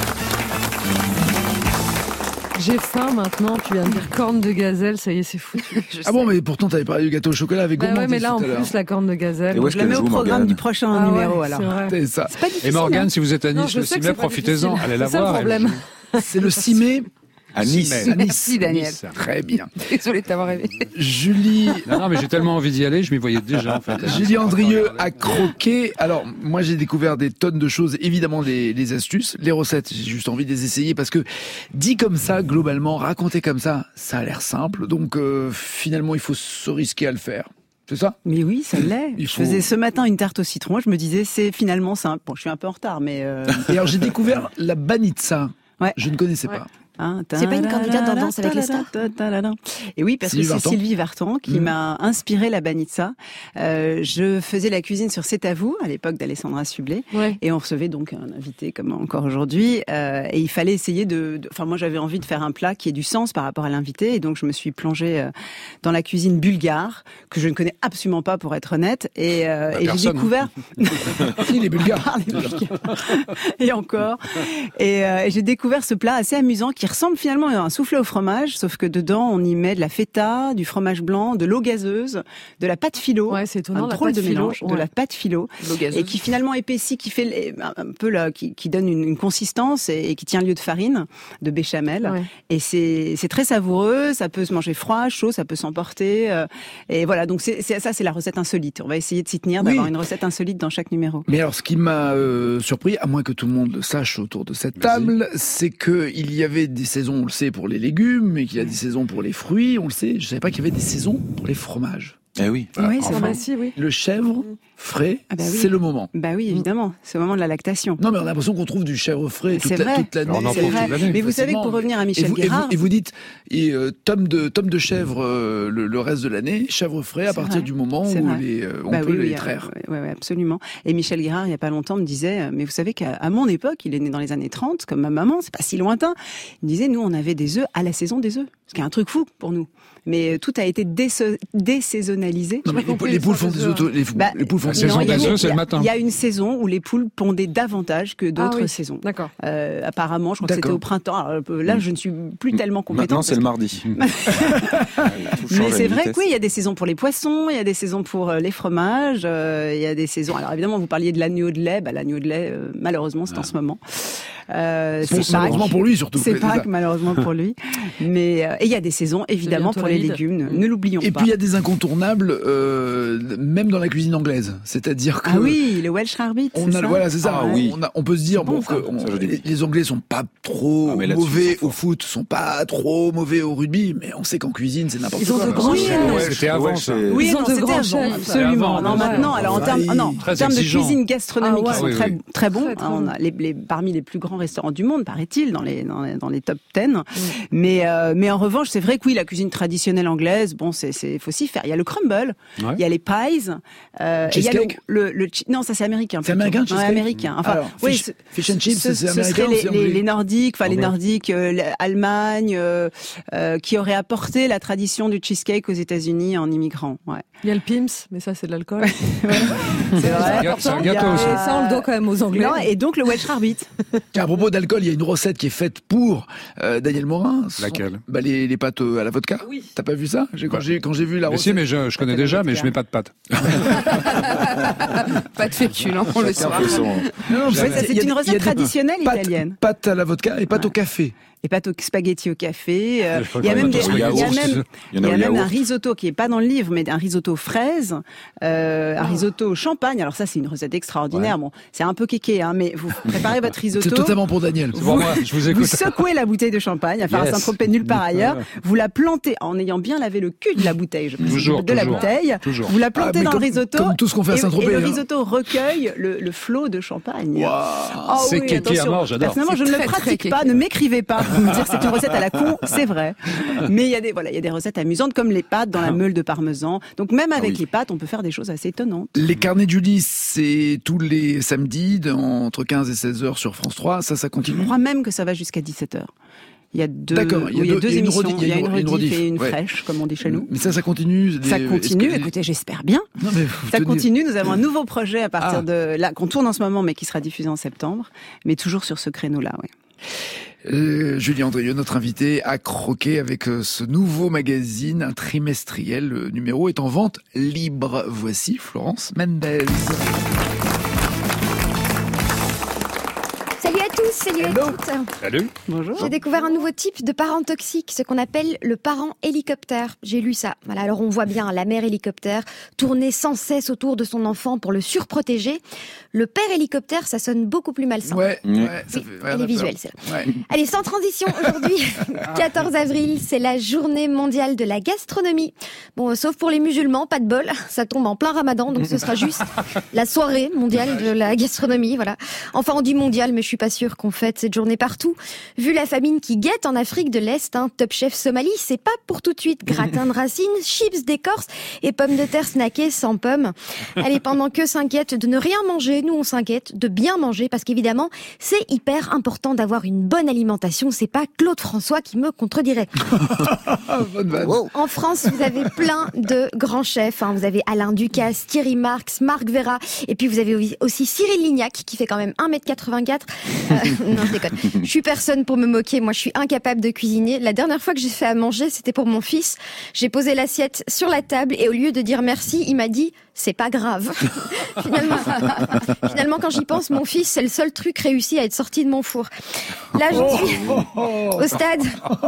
J'ai faim maintenant, tu viens de dire corne de gazelle, ça y est, c'est foutu. Ah bon, mais pourtant t'avais parlé du gâteau au chocolat avec Bah ouais, gourmandise mais là en tout à l'heure. plus la corne de gazelle. Et où est-ce Je la qu'elle mets au joue, programme Morgane du prochain Ah ouais, numéro alors. c'est vrai. C'est ça. C'est pas difficile. Et Morgane, hein. si vous êtes à Non, Nice je le sais six que mai, c'est pas profitez-en, difficile. allez la C'est ça, voir. le elle. problème. C'est le six mai À Nice. À Nice. Merci Daniel. Nice. Très bien. Désolée de t'avoir rêvé. Julie, Non, non, mais j'ai tellement envie d'y aller, je m'y voyais déjà en fait. Julie Andrieux a croqué. Alors, moi, j'ai découvert des tonnes de choses. Évidemment, les, les astuces, les recettes. J'ai juste envie de les essayer parce que dit comme ça, globalement, raconté comme ça, ça a l'air simple. Donc, euh, finalement, il faut se risquer à le faire. C'est ça? Mais oui, ça l'est. Il Je faut- faisais ce matin une tarte au citron. Je me disais, c'est finalement simple. Bon, je suis un peu en retard, mais. Euh... Et alors, j'ai découvert la banitsa. Ouais. Je ne connaissais Ouais. pas. Hein, C'est pas une candidate dans Danse avec les stars? Et oui, parce Sylvie que c'est Vartan. Sylvie Vartan qui Mmh. m'a inspiré la banitsa. Euh, je faisais la cuisine sur C'est à vous, à l'époque d'Alessandra Sublet. Ouais. Et on recevait donc un invité comme encore aujourd'hui. Euh, et il fallait essayer de... de- Enfin, moi, j'avais envie de faire un plat qui ait du sens par rapport à l'invité. Et donc, je me suis plongée euh, dans la cuisine bulgare, que je ne connais absolument pas, pour être honnête. Et, euh, Bah, et j'ai personne. découvert... Si, les Bulgares. par les Bulgares. Et encore. Et, euh, et j'ai découvert ce plat assez amusant qui ressemble finalement à un soufflé au fromage, sauf que dedans on y met de la feta, du fromage blanc, de l'eau gazeuse, de la pâte philo. Ouais, c'est étonnant, un la drôle pâte de philo, mélange, de ouais. la pâte philo, L'eau gazeuse. et qui finalement épaissit, qui fait les- un un peu là, qui, qui donne une, une consistance et, et qui tient lieu de farine, de béchamel. Ouais. Et c'est c'est très savoureux, ça peut se manger froid, chaud, ça peut s'emporter. euh, et voilà, donc c'est c'est- ça c'est la recette insolite. On va essayer de s'y tenir, Oui. d'avoir une recette insolite dans chaque numéro. Mais alors, ce qui m'a euh, surpris, à moins que tout le monde le sache autour de cette table, c'est que il y avait des saisons, on le sait, pour les légumes, et qu'il y a des saisons pour les fruits, on le sait. Je savais pas qu'il y avait des saisons pour les fromages. Eh oui. Oui, c'est Enfin, vrai. Ah, si, oui. Le chèvre frais, Ah bah oui. c'est le moment. Bah oui, évidemment, c'est au moment de la lactation. Non, mais on a l'impression qu'on trouve du chèvre frais toute, C'est la, vrai. toute l'année. Alors, on en C'est trouve vrai. toute l'année, Mais vous savez que facilement. pour revenir à Et Michel vous, et, vous, Guérard, et vous dites, et, euh, tome, de, tome de chèvre euh, le, le reste de l'année, chèvre frais à C'est partir vrai. du moment C'est où vrai. les, euh, on bah peut oui, les oui, traire. ouais, ouais, ouais, absolument. Et Michel Guérard, il y a pas longtemps, me disait, euh, mais vous savez qu'à à mon époque, il est né dans les années trente, comme ma maman, c'est pas si lointain. Il me disait, nous, on avait des œufs à la saison des œufs, ce qui est un truc fou pour nous. Mais euh, tout a été désa- désaisonnalisé. Non, mais les, poules- les poules font des auto, les, Bah, les poules font la des saison Non, il y a- des il y a- œufs, c'est le matin. Il y a une saison où les poules pondaient davantage que d'autres Ah oui. saisons. D'accord. Euh, apparemment, je crois que c'était D'accord. au printemps. Alors, euh, là, je ne suis plus tellement compétente. Maintenant, c'est le mardi. Mais c'est vrai que oui, il y a des saisons pour les poissons, il y a des saisons pour euh, les fromages, euh, il y a des saisons. Alors évidemment, vous parliez de l'agneau de lait, bah, l'agneau de lait, euh, malheureusement, c'est en ce moment. Euh, Pour, c'est malheureusement Pâques. pour lui surtout. C'est Ouais, Pâques, ça. malheureusement pour lui. Mais euh, et il y a des saisons évidemment bientôt pour la les Lide. légumes. Ne, ne l'oublions Et pas. puis il y a des incontournables, euh, même dans la cuisine anglaise. C'est-à-dire que Ah oui, le Welsh Rarebit. on c'est a, ça voilà, c'est ça. Ah on, oui. on, a- on peut se dire C'est bon, bon, ça. que on- Ça, je dis oui. les, les Anglais sont pas trop Ah, mais là-dessus, mauvais ils sont au foot, sont pas trop mauvais au rugby, mais on sait qu'en cuisine c'est n'importe Ils ont quoi. de grands Oui, chefs. non, Ouais, C'était avant ouais, ça. c'est- Oui, Ils ont non, de c'était grands avant, chefs. absolument. Avant, Non, ouais. maintenant, alors en termes, Ouais. non, en Très termes de exigeant. cuisine gastronomique, Ah ouais. ils sont Oui, très, oui. très bons. Très, très On bons. a les, les, parmi les plus grands restaurants du monde, paraît-il, dans les, dans les, dans les top dix. Mais, euh, mais en revanche, c'est vrai que oui, la cuisine traditionnelle anglaise, bon, c'est, c'est, faut s'y faire. Il y a le crumble, Ouais. il y a les pies, euh, et il y a le, Cheesecake le, le chi- non, ça c'est américain. C'est plutôt. américain, Ouais, cheesecake américain. Enfin, Alors, oui, fish- ce- fish and chips, ce, c'est ce américain serait ou les, c'est les, anglais les Nordiques, enfin les Anglais. Nordiques, euh, l'Allemagne, euh, euh, qui auraient apporté la tradition du cheesecake aux États-Unis en immigrant. Ouais. Il y a le Pim's, mais ça c'est de l'alcool. C'est vrai. ga- c'est un Il y a- gâteau aussi. Et ça on le doit quand même aux Anglais. Non, et donc le Welsh Rarebit. Tiens, à propos d'alcool, il y a une recette qui est faite pour euh, Daniel Morin. Ce sont- Laquelle bah, les, les pâtes euh, à la vodka. Oui. T'as pas vu ça J'ai- Quand j'ai quand j'ai vu la Mais recette. si, mais je, je connais Pâte à la déjà, mais vodka. je mets pas de pâtes. Pas de fécule, hein, on le Chacun saura. fait son- Non, non, Ouais, mais ça, il y a- c'est il y a une des- recette il y a des traditionnelle pâtes- italienne. Pâtes à la vodka et pâtes au café. Et pâtes au spaghetti au café. euh, Je crois Il y a qu'on même va des, tous il y a au yaourt. même, Il y il en y a a au même un yaourt. risotto qui est pas dans le livre, mais un risotto fraise, euh, un risotto au champagne. Alors ça, c'est une recette extraordinaire. Bon, c'est un peu kéké, hein, mais vous préparez votre risotto. C'est totalement pour Daniel. C'est pour moi, je vous Vous écoute. secouez la bouteille de champagne, à faire Yes. un Saint-Tropez nulle part ailleurs. Voilà. Vous la plantez en ayant bien lavé le cul de la bouteille, je précise, Toujours, de la toujours. bouteille. Toujours. Vous la Ah, plantez mais dans comme- le risotto. comme tout ce qu'on fait à et- Saint-Tropez, Et le hein. risotto recueille le, le flot de champagne. Ah C'est oui, kéké à attention. mort, j'adore. Personnellement, je C'est ne très, le très pratique kéké. pas. Ne m'écrivez pas pour me dire que c'est une recette à la con. C'est vrai. Mais il y a des voilà, il y a des recettes amusantes comme les pâtes dans la meule de parmesan. Donc même avec oui. les pâtes, on peut faire des choses assez étonnantes. Les carnets d'Ulysse, c'est tous les samedis de- entre quinze et seize heures sur France trois. Ça, ça Je continue. crois même que ça va jusqu'à dix-sept heures. Il y a deux, D'accord, il y a oui, il y a deux- deux il y a une émissions. redi- Il y a une rediff, rediff, et une ouais. fraîche, comme on dit chez nous. Mais ça, ça continue. Ça des- continue. est-ce que- Écoutez, j'espère bien. Non, mais vous Ça tenez- continue. Nous avons un nouveau projet à partir Ah. de là qu'on tourne en ce moment, mais qui sera diffusé en septembre. Mais toujours sur ce créneau-là, oui. Euh, Julien Andrieux, notre invité, a croqué avec euh, ce nouveau magazine, un trimestriel. Le numéro est en vente libre. Voici Florence Mendez. Salut à tous, salut à Hello. toutes. Salut. Bonjour. J'ai découvert un nouveau type de parent toxique, ce qu'on appelle le parent hélicoptère. J'ai lu ça. Voilà, alors on voit bien la mère hélicoptère tourner sans cesse autour de son enfant pour le surprotéger. Le père hélicoptère, ça sonne beaucoup plus malsain. Ouais, Mmh. ouais, ça Oui, fait- ouais, elle est on a visuelle, peur. celle-là. Ouais. Allez, sans transition, aujourd'hui, quatorze avril, c'est la journée mondiale de la gastronomie. Bon, euh, sauf pour les musulmans, pas de bol, ça tombe en plein ramadan, donc ce sera juste la soirée mondiale de la gastronomie, voilà. Enfin, on dit mondiale, mais je suis pas sûre qu'on fête cette journée partout. Vu la famine qui guette en Afrique de l'Est, hein, Top Chef Somalie, c'est pas pour tout de suite. Gratin de racines, chips d'écorce et pommes de terre snackées sans pommes. Allez, pendant qu'eux s'inquiètent de ne rien manger, nous on s'inquiète de bien manger, parce qu'évidemment, c'est hyper important d'avoir une bonne alimentation. C'est pas Claude François qui me contredirait. Ah, bonne vanne. En France, vous avez plein de grands chefs. Hein. Vous avez Alain Ducasse, Thierry Marx, Marc Vera. Et puis vous avez aussi Cyril Lignac, qui fait quand même un mètre quatre-vingt-quatre. Euh, non, je déconne. Je suis personne pour me moquer. Moi, je suis incapable de cuisiner. La dernière fois que j'ai fait à manger, c'était pour mon fils. J'ai posé l'assiette sur la table et au lieu de dire merci, il m'a dit « c'est pas grave ». Finalement, finalement, quand j'y pense, mon fils, c'est le seul truc réussi à être sorti de mon four. Là, j'en suis au stade.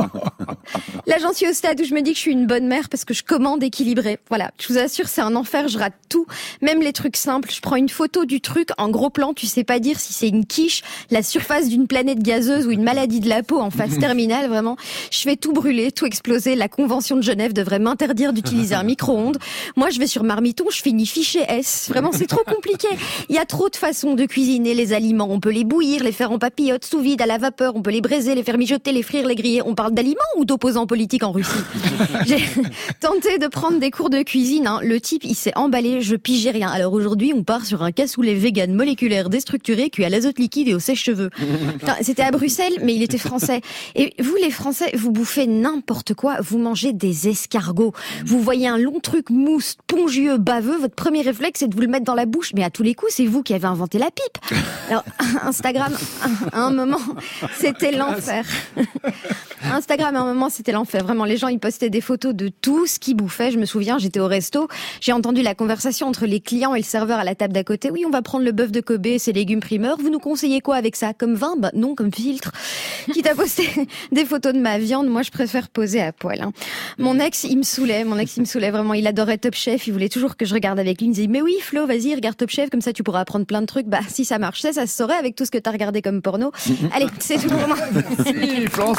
Là, j'en suis au stade où je me dis que je suis une bonne mère parce que je commande équilibré. Voilà, je vous assure, c'est un enfer, je rate tout, même les trucs simples. Je prends une photo du truc en gros plan, tu sais pas dire si c'est une quiche, la surface d'une planète gazeuse ou une maladie de la peau en phase terminale, vraiment. Je fais tout brûler, tout exploser. La Convention de Genève devrait m'interdire d'utiliser un micro-ondes. Moi, je vais sur Marmiton, je finis fichier S. Vraiment, c'est trop compliqué. Il y a trop de façons de cuisiner les aliments. On peut les bouillir, les faire en papillote, sous vide, à la vapeur. On peut les braiser, les faire mijoter, les frire, les griller. On parle d'aliments ou d'opposants politiques en Russie? J'ai tenté de prendre des cours de cuisine. Hein. Le type, il s'est emballé, je pigeais rien. Alors aujourd'hui, on part sur un cassoulet vegan moléculaire déstructuré cuit à l'azote liquide et au sèche-cheveux. Putain, c'était à Bruxelles, mais il était français. Et vous, les Français, vous bouffez n'importe quoi. Vous mangez des escargots. Vous voyez un long truc mousse, spongieux, baveux. votre premier réflexe, c'est de vous le mettre dans la bouche. Mais à tous les coups, c'est vous qui avez inventé la pipe. Alors, Instagram, à un moment, c'était l'enfer. Instagram, à un moment, c'était l'enfer. Vraiment, les gens, ils postaient des photos de tout ce qu'ils bouffaient. Je me souviens, j'étais au resto, j'ai entendu la conversation entre les clients et le serveur à la table d'à côté. Oui, on va prendre le bœuf de Kobe, ses légumes primeurs. Vous nous conseillez quoi avec ça? Comme vin? Bah non, comme filtre. Quitte à poster des photos de ma viande, moi, je préfère poser à poil. Hein. Mon ex, il me saoulait. Mon ex, il me saoulait vraiment. Il adorait Top Chef. Il voulait toujours que je regarde avec lui. Il me disait, mais oui, Flo, vas-y, regarde Top Chef. Comme ça, tu pourras apprendre plein de trucs. Bah, si ça marche, ça, ça se saurait avec tout ce que t'as regardé comme porno. Allez, c'est tout pour moi. Merci, Florence.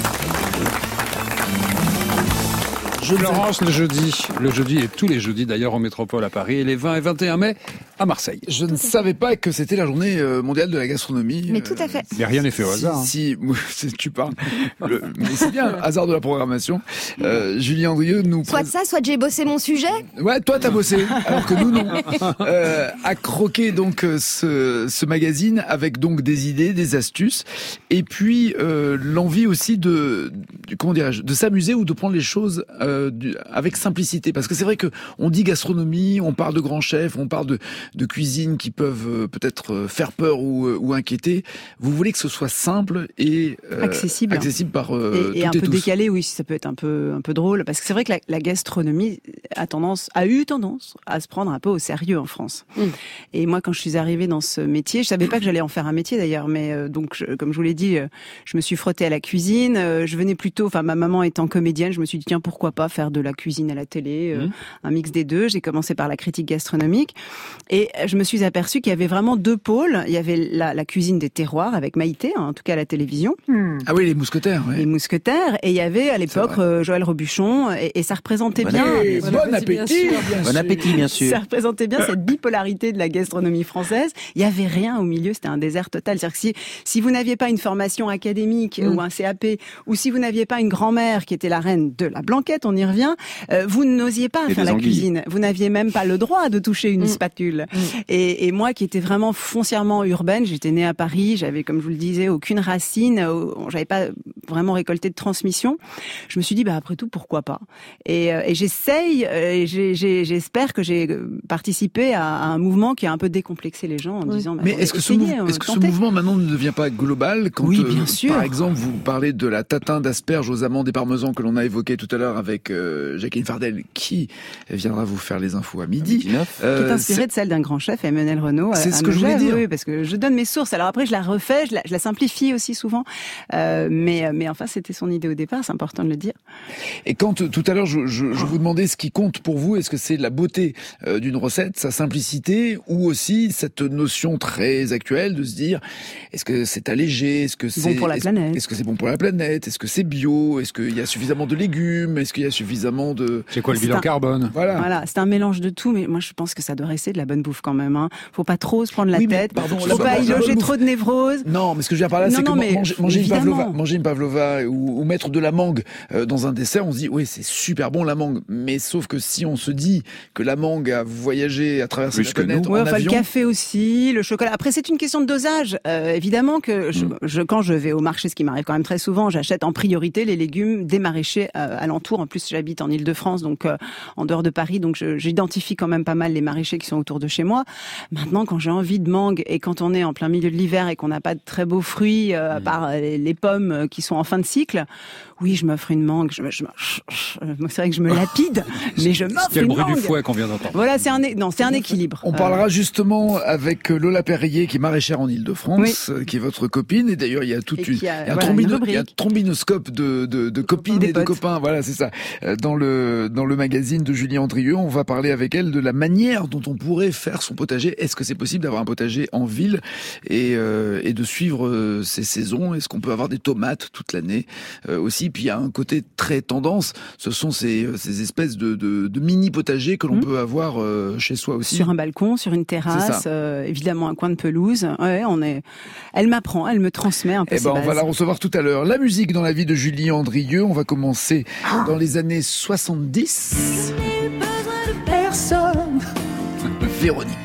Je Florence le jeudi, le jeudi et tous les jeudis d'ailleurs en métropole à Paris et les vingt et vingt et un mai à Marseille. Je ne savais pas que c'était la journée mondiale de la gastronomie. Mais tout à fait. Mais rien n'est fait au hasard. Si, si tu parles. Le, mais c'est bien, hasard de la programmation. Euh, Julie Andrieux nous... Soit ça, soit j'ai bossé mon sujet. Ouais, toi t'as bossé, alors que nous non. Euh, à croquer donc ce, ce magazine avec donc des idées, des astuces, et puis euh, l'envie aussi de, de comment dirais-je, de s'amuser ou de prendre les choses euh, du, avec simplicité. Parce que c'est vrai que on dit gastronomie, on parle de grands chefs, on parle de, de cuisine qui peuvent euh, peut-être faire peur ou, ou inquiéter. Vous voulez que ce soit simple et euh, accessible, accessible par euh, et, et toutes un peu tous. décalé, oui, ça peut être un peu un peu drôle, parce que c'est vrai que la, la gastronomie a tendance, a eu tendance à se prendre un peu au sérieux en France. Mmh. Et moi, quand je suis arrivée dans ce métier, je savais pas que j'allais en faire un métier d'ailleurs, mais euh, donc je, comme je vous l'ai dit, euh, je me suis frottée à la cuisine. Euh, je venais plutôt, enfin ma maman étant comédienne, je me suis dit tiens pourquoi pas faire de la cuisine à la télé, euh, mmh. un mix des deux. J'ai commencé par la critique gastronomique et je me suis aperçue qu'il y avait vraiment deux pôles. Il y avait la, la cuisine des terroirs avec Maïté, hein, en tout cas à la télévision. Mmh. Ah oui, les mousquetaires. Ouais. Les mousquetaires. Et il y avait à l'époque euh, Joël Robuchon et, et ça représentait bon bien. Allez, bon, bon appétit, bien sûr. Bien bon appétit, bien sûr. Ça représentait bien cette bipolarité de la gastronomie française. Il y avait rien au milieu, c'était un désert total. C'est-à-dire que si, si vous n'aviez pas une formation académique mmh. ou un C A P, ou si vous n'aviez pas une grand-mère qui était la reine de la blanquette, on y revient, euh, vous n'osiez pas et faire la anguilles. Cuisine. Vous n'aviez même pas le droit de toucher une mmh. spatule. Mmh. Et, et moi qui étais vraiment foncièrement urbaine, j'étais née à Paris, j'avais, comme je vous le disais, aucune racine, j'avais pas vraiment récolté de transmission. Je me suis dit, bah après tout, pourquoi pas. Et, et j'essaye, et j'ai, j'ai, j'espère que j'ai participé à, à un mouvement qui a un peu décomplexé les gens en oui. disant. Bah, mais est-ce que, ce, essayez, mou- est-ce que ce mouvement maintenant ne devient pas global quand, oui, bien euh, sûr. par exemple, vous parlez de la tatin d'asperges aux amandes et parmesans que l'on a évoqué tout à l'heure avec euh, Jacqueline Fardel, qui viendra vous faire les infos à midi, euh, qui est inspirée c'est... de celle d'un grand chef, Emmanuel Renaud. C'est à ce que Megève, je voulais dire. Oui, parce que je donne mes sources. Alors après, je la refais, je la, je la simplifie aussi souvent, euh, mais mais enfin, c'était son idée au départ. C'est important de le dire. Et quand tout à l'heure, je, je, je vous demandais ce qui compte pour vous, est-ce que c'est la beauté euh, d'une recette, sa simplicité, ou aussi cette notion très actuelle de se dire, est-ce que c'est allégé, est-ce que c'est bon pour la est-ce, planète, est-ce que c'est bon pour la planète, est-ce que c'est bio, est-ce qu'il y a suffisamment de légumes, est-ce qu'il y a suffisamment de... C'est quoi le bilan un... carbone? Voilà. Voilà, c'est un mélange de tout, mais moi je pense que ça doit rester de la bonne bouffe quand même. Hein. Faut pas trop se prendre la oui, tête, mais, pardon, faut pas y loger trop de névrose. Non, mais ce que je viens par là, non, c'est non, que mais, manger, manger une pavlova, manger une pavlova ou, ou mettre de la mangue euh, dans un dessert, on se dit oui c'est super bon la mangue, mais sauf que si on se dit que la mangue a voyagé à travers la planète ouais, en enfin, avion, le café aussi, le chocolat. Après c'est une question de dosage. Euh, évidemment que je, mm. je, quand je vais au marché, ce qui m'arrive quand même très souvent, j'achète en priorité les légumes des maraîchers euh, alentours. En plus j'habite en Île-de-France, donc euh, en dehors de Paris, donc je, j'identifie quand même pas mal les maraîchers qui sont autour de chez moi. Maintenant, quand j'ai envie de mangue et quand on est en plein milieu de l'hiver et qu'on n'a pas de très beaux fruits, euh, à part les, les pommes qui sont en fin de cycle, oui, je m'offre une mangue. Je, je, je, je, c'est vrai que je me lapide, mais je m'offre Quel une bruit mangue. du fouet qu'on vient d'entendre. Voilà, c'est un, non, c'est un équilibre. On parlera justement avec Lola Perrier, qui est maraîchère en Île-de-France, oui. qui est votre copine. Et d'ailleurs, il y a toute une, il y a, un voilà, trombino, il y a un trombinoscope de, de, de copines et de copains. Voilà, c'est ça. Dans le, dans le magazine de Julie Andrieux, on va parler avec elle de la manière dont on pourrait faire son potager. Est-ce que c'est possible d'avoir un potager en ville et, euh, et de suivre euh, ces saisons? Est-ce qu'on peut avoir des tomates toute l'année euh, aussi? Puis il y a un côté très tendance. Ce sont ces, ces espèces de, de, de mini potagers que l'on mmh. peut avoir euh, chez soi aussi. Sur un balcon, sur une terrasse, euh, évidemment un coin de pelouse. Ouais, on est. Elle m'apprend, elle me transmet un peu. Eh ben, on bases. va la recevoir tout à l'heure. La musique dans la vie de Julie Andrieux. On va commencer oh. dans les années soixante-dix. Je n'ai besoin de personne. Véronique.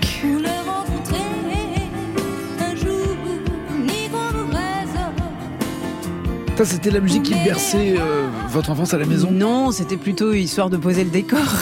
Ça, c'était la musique qui berçait euh, votre enfance à la maison? Non, c'était plutôt histoire de poser le décor.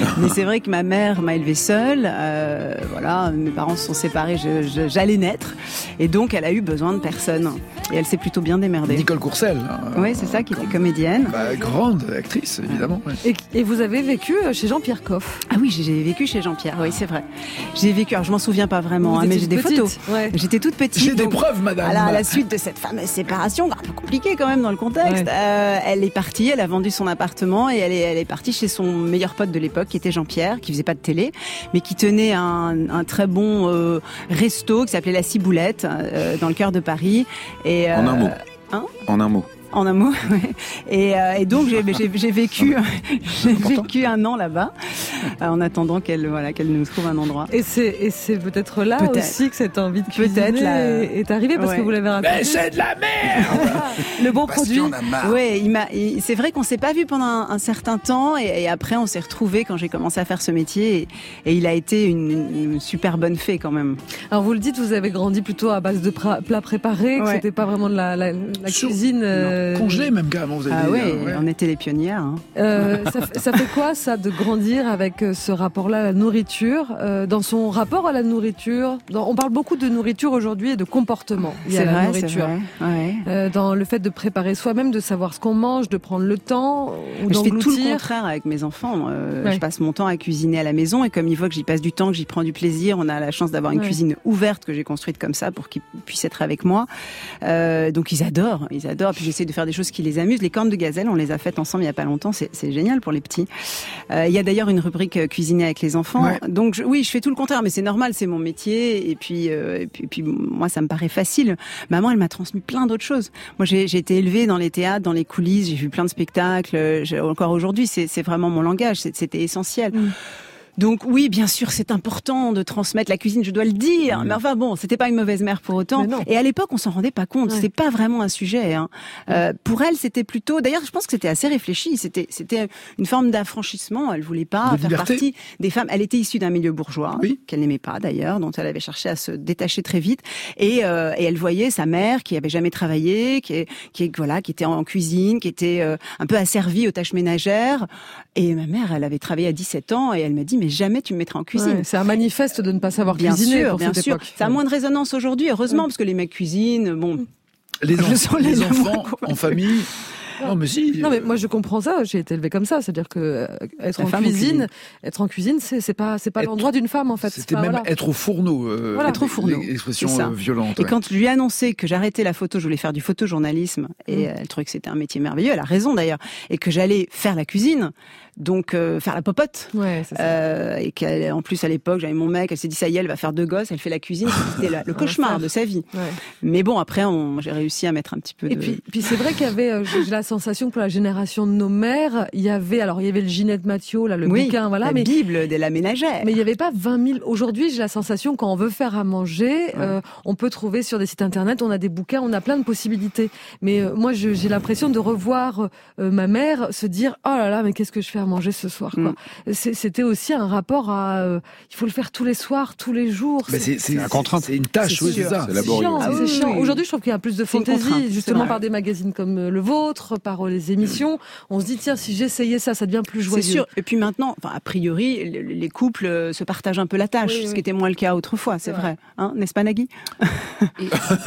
Mais c'est vrai que ma mère m'a élevée seule. Euh, voilà, mes parents se sont séparés, je, je, j'allais naître. Et donc, elle a eu besoin de personne. Et elle s'est plutôt bien démerdée. Nicole Courcelles. Oui, c'est ça, qui était comédienne. Bah, grande actrice, évidemment. Ouais. Et, et vous avez vécu chez Jean-Pierre Coff. Ah oui, j'ai vécu chez Jean-Pierre, oui, c'est vrai. J'ai vécu, alors je m'en souviens pas vraiment, hein, mais j'ai des petite. photos. Ouais. J'étais toute petite. J'ai des preuves, madame. À la, à la suite de cette fameuse séparation, un peu compliquée quand même dans le contexte, ouais. euh, elle est partie, elle a vendu son appartement et elle est, elle est partie chez son meilleur pote de l'époque, qui était Jean-Pierre, qui faisait pas de télé, mais qui tenait un, un très bon euh, resto qui s'appelait La Ciboulette, euh, dans le cœur de Paris. Et, euh, en un mot. Hein en un mot. En un mot, ouais. et, euh, et donc j'ai, j'ai, j'ai vécu, j'ai vécu un an là-bas, euh, en attendant qu'elle, voilà, qu'elle nous trouve un endroit. Et c'est, et c'est peut-être là peut-être. aussi que cette envie de cuisiner peut-être là, est arrivée parce ouais. que vous l'avez raconté. Mais c'est de la merde. Le bon parce produit. Ouais, il m'a, il, c'est vrai qu'on s'est pas vu pendant un, un certain temps, et, et après on s'est retrouvés quand j'ai commencé à faire ce métier, et, et il a été une, une super bonne fée quand même. Alors vous le dites, vous avez grandi plutôt à base de pra- plats préparés, ouais. que c'était pas vraiment de la, la, la cuisine. Euh, Congelé même carrément, vous avez ah dit. Ouais, ouais, on était les pionnières. Hein. Euh, ça, ça fait quoi ça de grandir avec ce rapport-là à la nourriture, euh, dans son rapport à la nourriture dans, on parle beaucoup de nourriture aujourd'hui et de comportement lié à la vrai, nourriture. C'est vrai. Ouais. Euh, dans le fait de préparer soi-même, de savoir ce qu'on mange, de prendre le temps ou je d'engloutir. fais tout le contraire avec mes enfants. Euh, ouais. Je passe mon temps à cuisiner à la maison, et comme il faut que j'y passe du temps, que j'y prends du plaisir, on a la chance d'avoir une ouais. cuisine ouverte que j'ai construite comme ça pour qu'ils puissent être avec moi. Euh, donc ils adorent, ils adorent. Puis j'essaie de faire des choses qui les amusent. Les cornes de gazelle, on les a faites ensemble il y a pas longtemps. C'est, c'est génial pour les petits. Euh, il y a d'ailleurs une rubrique euh, cuisiner avec les enfants. Ouais. Donc je, oui, je fais tout le contraire, mais c'est normal, c'est mon métier. Et puis, euh, et puis, et puis moi, ça me paraît facile. Maman, elle m'a transmis plein d'autres choses. Moi, j'ai, j'ai été élevée dans les théâtres, dans les coulisses. J'ai vu plein de spectacles. J'ai, encore aujourd'hui, c'est, c'est vraiment mon langage. C'est, c'était essentiel. Mmh. Donc oui, bien sûr, c'est important de transmettre la cuisine, je dois le dire. Mmh. Mais enfin bon, c'était pas une mauvaise mère pour autant. Et à l'époque, on s'en rendait pas compte. Ouais. C'était pas vraiment un sujet. Hein. Mmh. Euh, pour elle, c'était plutôt. D'ailleurs, je pense que c'était assez réfléchi. C'était, c'était une forme d'affranchissement. Elle voulait pas de faire liberté. partie des femmes. Elle était issue d'un milieu bourgeois oui. qu'elle n'aimait pas d'ailleurs, dont elle avait cherché à se détacher très vite. Et, euh, et elle voyait sa mère qui avait jamais travaillé, qui, qui voilà, qui était en cuisine, qui était euh, un peu asservie aux tâches ménagères. Et ma mère, elle avait travaillé à dix-sept ans, et elle m'a dit mais jamais tu me mettras en cuisine. Ouais, c'est un manifeste de ne pas savoir bien cuisiner. Sûr, pour bien cette sûr, époque. ça a moins de résonance aujourd'hui, heureusement, ouais. parce que les mecs cuisinent. Bon, les, enf- les, les enfants en famille. Non mais si. Non mais moi je comprends ça. J'ai été élevée comme ça, c'est-à-dire que euh, être en cuisine, cuisine, être en cuisine, c'est, c'est pas c'est pas être, l'endroit d'une femme en fait. C'était pas, même voilà. être au fourneau. Euh, voilà. Être au fourneau. L'expression euh, violente. Et ouais. quand je lui ai annoncé que j'arrêtais la photo, je voulais faire du photojournalisme, et mmh. elle trouvait que c'était un métier merveilleux. Elle a raison d'ailleurs, et que j'allais faire la cuisine. Donc euh, faire la popote, ouais, c'est ça. Euh, et qu'en plus à l'époque j'avais mon mec, elle s'est dit ça y est, elle va faire deux gosses, elle fait la cuisine, c'était la, le cauchemar de sa vie. Ouais. Mais bon après on, j'ai réussi à mettre un petit peu de. Et puis, puis c'est vrai qu'il y avait, euh, j'ai la sensation que pour la génération de nos mères, il y avait, alors il y avait le Ginette Mathieu, là le oui, bouquin, voilà, la mais Bible de la ménagère. Mais il n'y avait pas vingt mille. Aujourd'hui, j'ai la sensation quand on veut faire à manger, ouais. euh, on peut trouver sur des sites internet, on a des bouquins, on a plein de possibilités. Mais euh, moi, je, j'ai l'impression de revoir euh, ma mère se dire, oh là là, mais qu'est-ce que je fais à manger ce soir, quoi. Mm. C'est, c'était aussi un rapport à, euh, il faut le faire tous les soirs, tous les jours. C'est, c'est, c'est, c'est, contrainte. C'est une tâche, c'est, oui, c'est ça. C'est laborieux. Chiant, ah, c'est oui, chiant. Oui. Aujourd'hui, je trouve qu'il y a plus de fantaisie, justement par des magazines comme le vôtre, par les émissions. On se dit, tiens, si j'essayais ça, ça devient plus joyeux. C'est sûr. Et puis maintenant, enfin, a priori, les couples se partagent un peu la tâche, oui, ce oui. qui était moins le cas autrefois, c'est, c'est vrai. vrai. Hein, n'est-ce pas, Nagui? Et...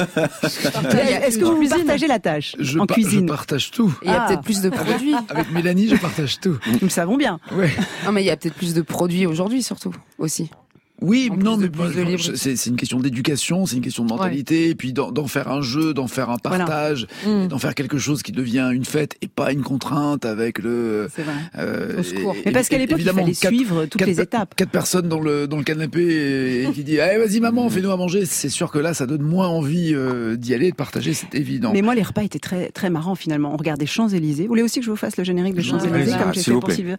Est-ce que vous cuisine. partagez la tâche je en pa- cuisine? Je partage tout. Il y a ah. peut-être plus de produits. Avec Mélanie, je partage tout. Nous le savons bien. Ouais. Non, mais il y a peut-être plus de produits aujourd'hui, surtout, aussi. Oui, en non, mais de, moi, c'est, c'est une question d'éducation, c'est une question de mentalité, ouais. et puis d'en, d'en faire un jeu, d'en faire un partage, voilà. mmh. d'en faire quelque chose qui devient une fête et pas une contrainte avec le. C'est vrai. Euh, Au secours. Mais parce qu'à l'époque, il fallait quatre, suivre toutes quatre, les étapes. Quatre personnes dans le dans le canapé et, et qui dit, allez, vas-y maman, fais-nous à manger. C'est sûr que là, ça donne moins envie euh, d'y aller, de partager, c'est évident. Mais moi, les repas étaient très très marrants finalement. On regardait Champs-Élysées. Vous voulez aussi que je vous fasse le générique de Champs-Élysées ouais, comme ah, j'ai fait pour Sylvie.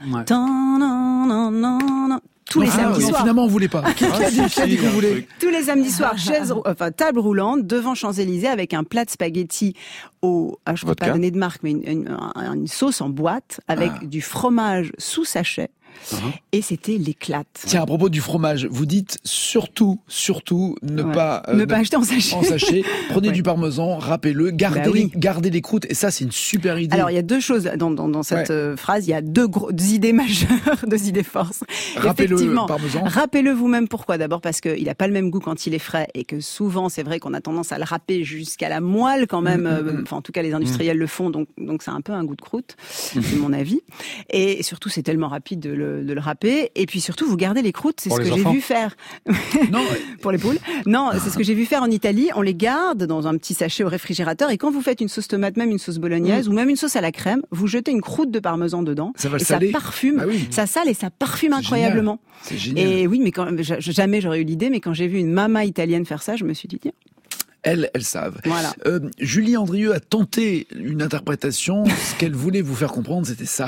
Tous les ah, samedis oui, soirs. Finalement, on voulait pas. Qui a dit, qui a dit qu'on voulait? Tous les samedis soirs, chaise, enfin, table roulante devant Champs-Élysées avec un plat de spaghettis au, ah, je ne peux pas donner de marque, mais une, une, une sauce en boîte avec ah. du fromage sous sachet. Uh-huh. Et c'était l'éclate. Tiens, à propos du fromage, vous dites surtout, surtout ne ouais. pas euh, ne pas acheter en sachet. En sachet. Prenez ouais. du parmesan, râpez-le, gardez, bah oui. les, gardez les croûtes. Et ça, c'est une super idée. Alors, il y a deux choses dans, dans, dans cette ouais. phrase. Il y a deux, gros, deux idées majeures, deux idées forces. Râpez-le, parmesan. Râpez-le vous-même. Pourquoi ? D'abord parce qu'il n'a pas le même goût quand il est frais et que souvent, c'est vrai qu'on a tendance à le râper jusqu'à la moelle quand même. Mmh, euh, enfin, en tout cas, les industriels mmh. le font. Donc, donc, c'est un peu un goût de croûte, mmh. c'est mon avis. Et surtout, c'est tellement rapide de le, de le râper. Et puis surtout, vous gardez les croûtes. C'est pour ce que enfants. j'ai vu faire. Non, pour les poules. Non, c'est ce que j'ai vu faire en Italie. On les garde dans un petit sachet au réfrigérateur. Et quand vous faites une sauce tomate, même une sauce bolognaise mmh. ou même une sauce à la crème, vous jetez une croûte de parmesan dedans. Ça va et le saler. Ça parfume. Ah oui. Ça sale et ça parfume c'est incroyablement. Génial. C'est génial. Et oui, mais quand, jamais j'aurais eu l'idée. Mais quand j'ai vu une mama italienne faire ça, je me suis dit, tiens. Elles, elles savent. Voilà. Euh, Julie Andrieux a tenté une interprétation. Ce qu'elle voulait vous faire comprendre, c'était ça.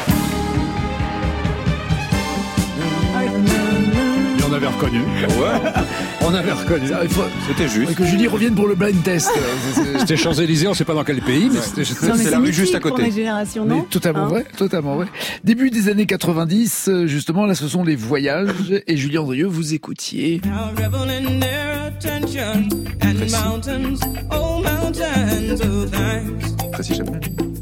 On avait reconnu. Ouais. On avait reconnu. Ça, il faut... C'était juste. Que Julie revienne pour le blind test. C'était Champs-Élysées, on ne sait pas dans quel pays, mais c'était non, mais c'est la rue juste à côté. Pour mes générations, non mais totalement hein vrai, totalement vrai. Début des années quatre-vingt-dix, justement, là, ce sont les voyages. Et Julie Andrieux, vous écoutiez. Tracy Chapman.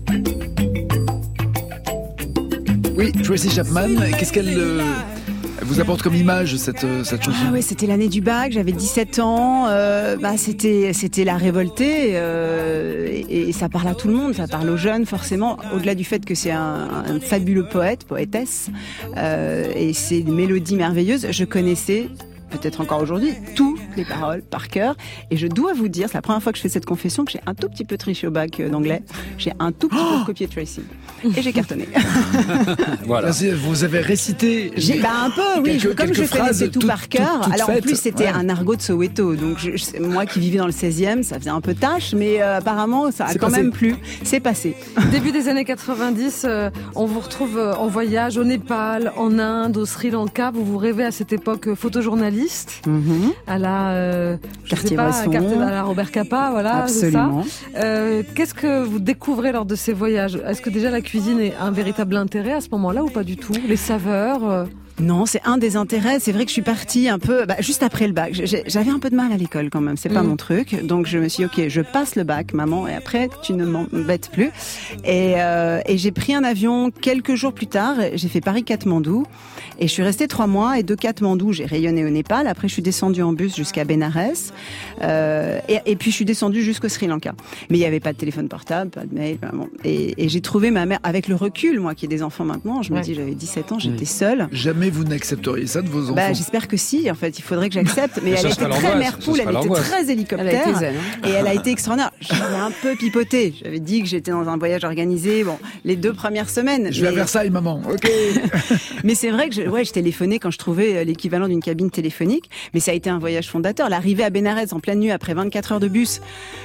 Oui, Tracy Chapman. Qu'est-ce qu'elle euh, vous apporte comme image cette cette chanson? Ah ouais, c'était l'année du bac, j'avais dix-sept ans. Euh, bah c'était c'était la révoltée euh, et, et ça parle à tout le monde, ça parle aux jeunes forcément. Au-delà du fait que c'est un, un fabuleux poète, poétesse, euh, et c'est une mélodie merveilleuse. Je connaissais peut-être encore aujourd'hui, toutes les paroles par cœur. Et je dois vous dire, c'est la première fois que je fais cette confession, que j'ai un tout petit peu triché au bac d'anglais. J'ai un tout petit oh peu copié Tracy. Et j'ai cartonné. Voilà. Vous avez récité... J'ai, bah un peu, oui. Quelques, comme je connaissais tout, tout par cœur. Tout, tout alors faites. En plus, c'était ouais. un argot de Soweto. Donc je, je, moi qui vivais dans le seizième, ça faisait un peu tâche. Mais euh, apparemment, ça a c'est quand passé. Même plu. C'est passé. Début des années quatre-vingt-dix, euh, on vous retrouve en voyage au Népal, en Inde, au Sri Lanka. Vous vous rêvez à cette époque photojournaliste. Mmh. À la, euh, je sais pas, à, Cartier, à la Robert Capa, voilà. Absolument. C'est ça. Euh, qu'est-ce que vous découvrez lors de ces voyages? Est-ce que déjà la cuisine est un véritable intérêt à ce moment-là ou pas du tout? Les saveurs euh... Non, c'est un des intérêts. C'est vrai que je suis partie un peu, bah, juste après le bac. J'avais un peu de mal à l'école quand même. C'est pas mmh. mon truc. Donc je me suis dit, ok, je passe le bac, maman, et après tu ne m'embêtes plus. Et, euh, et j'ai pris un avion quelques jours plus tard. J'ai fait Paris-Katmandou. Et je suis restée trois mois. Et de Katmandou, j'ai rayonné au Népal. Après, je suis descendue en bus jusqu'à Bénarès. Euh, et, et puis je suis descendue jusqu'au Sri Lanka. Mais il n'y avait pas de téléphone portable, pas de mail. Vraiment. Et, et j'ai trouvé ma mère, avec le recul, moi qui ai des enfants maintenant, je me ouais. dis, j'avais dix-sept ans, j'étais seule. Jamais vous n'accepteriez ça de vos enfants? Bah, j'espère que si, en fait, il faudrait que j'accepte. Mais elle était très mère poule, elle était très hélicoptère. Elle a été zen, hein. Et elle a été extraordinaire. J'avais un peu pipoté. J'avais dit que j'étais dans un voyage organisé. Bon, les deux premières semaines. Je vais mais... à Versailles, maman. Ok. Mais c'est vrai que je, ouais, je téléphonais quand je trouvais l'équivalent d'une cabine téléphonique. Mais ça a été un voyage fondateur. L'arrivée à Bénarès en pleine nuit après vingt-quatre heures de bus.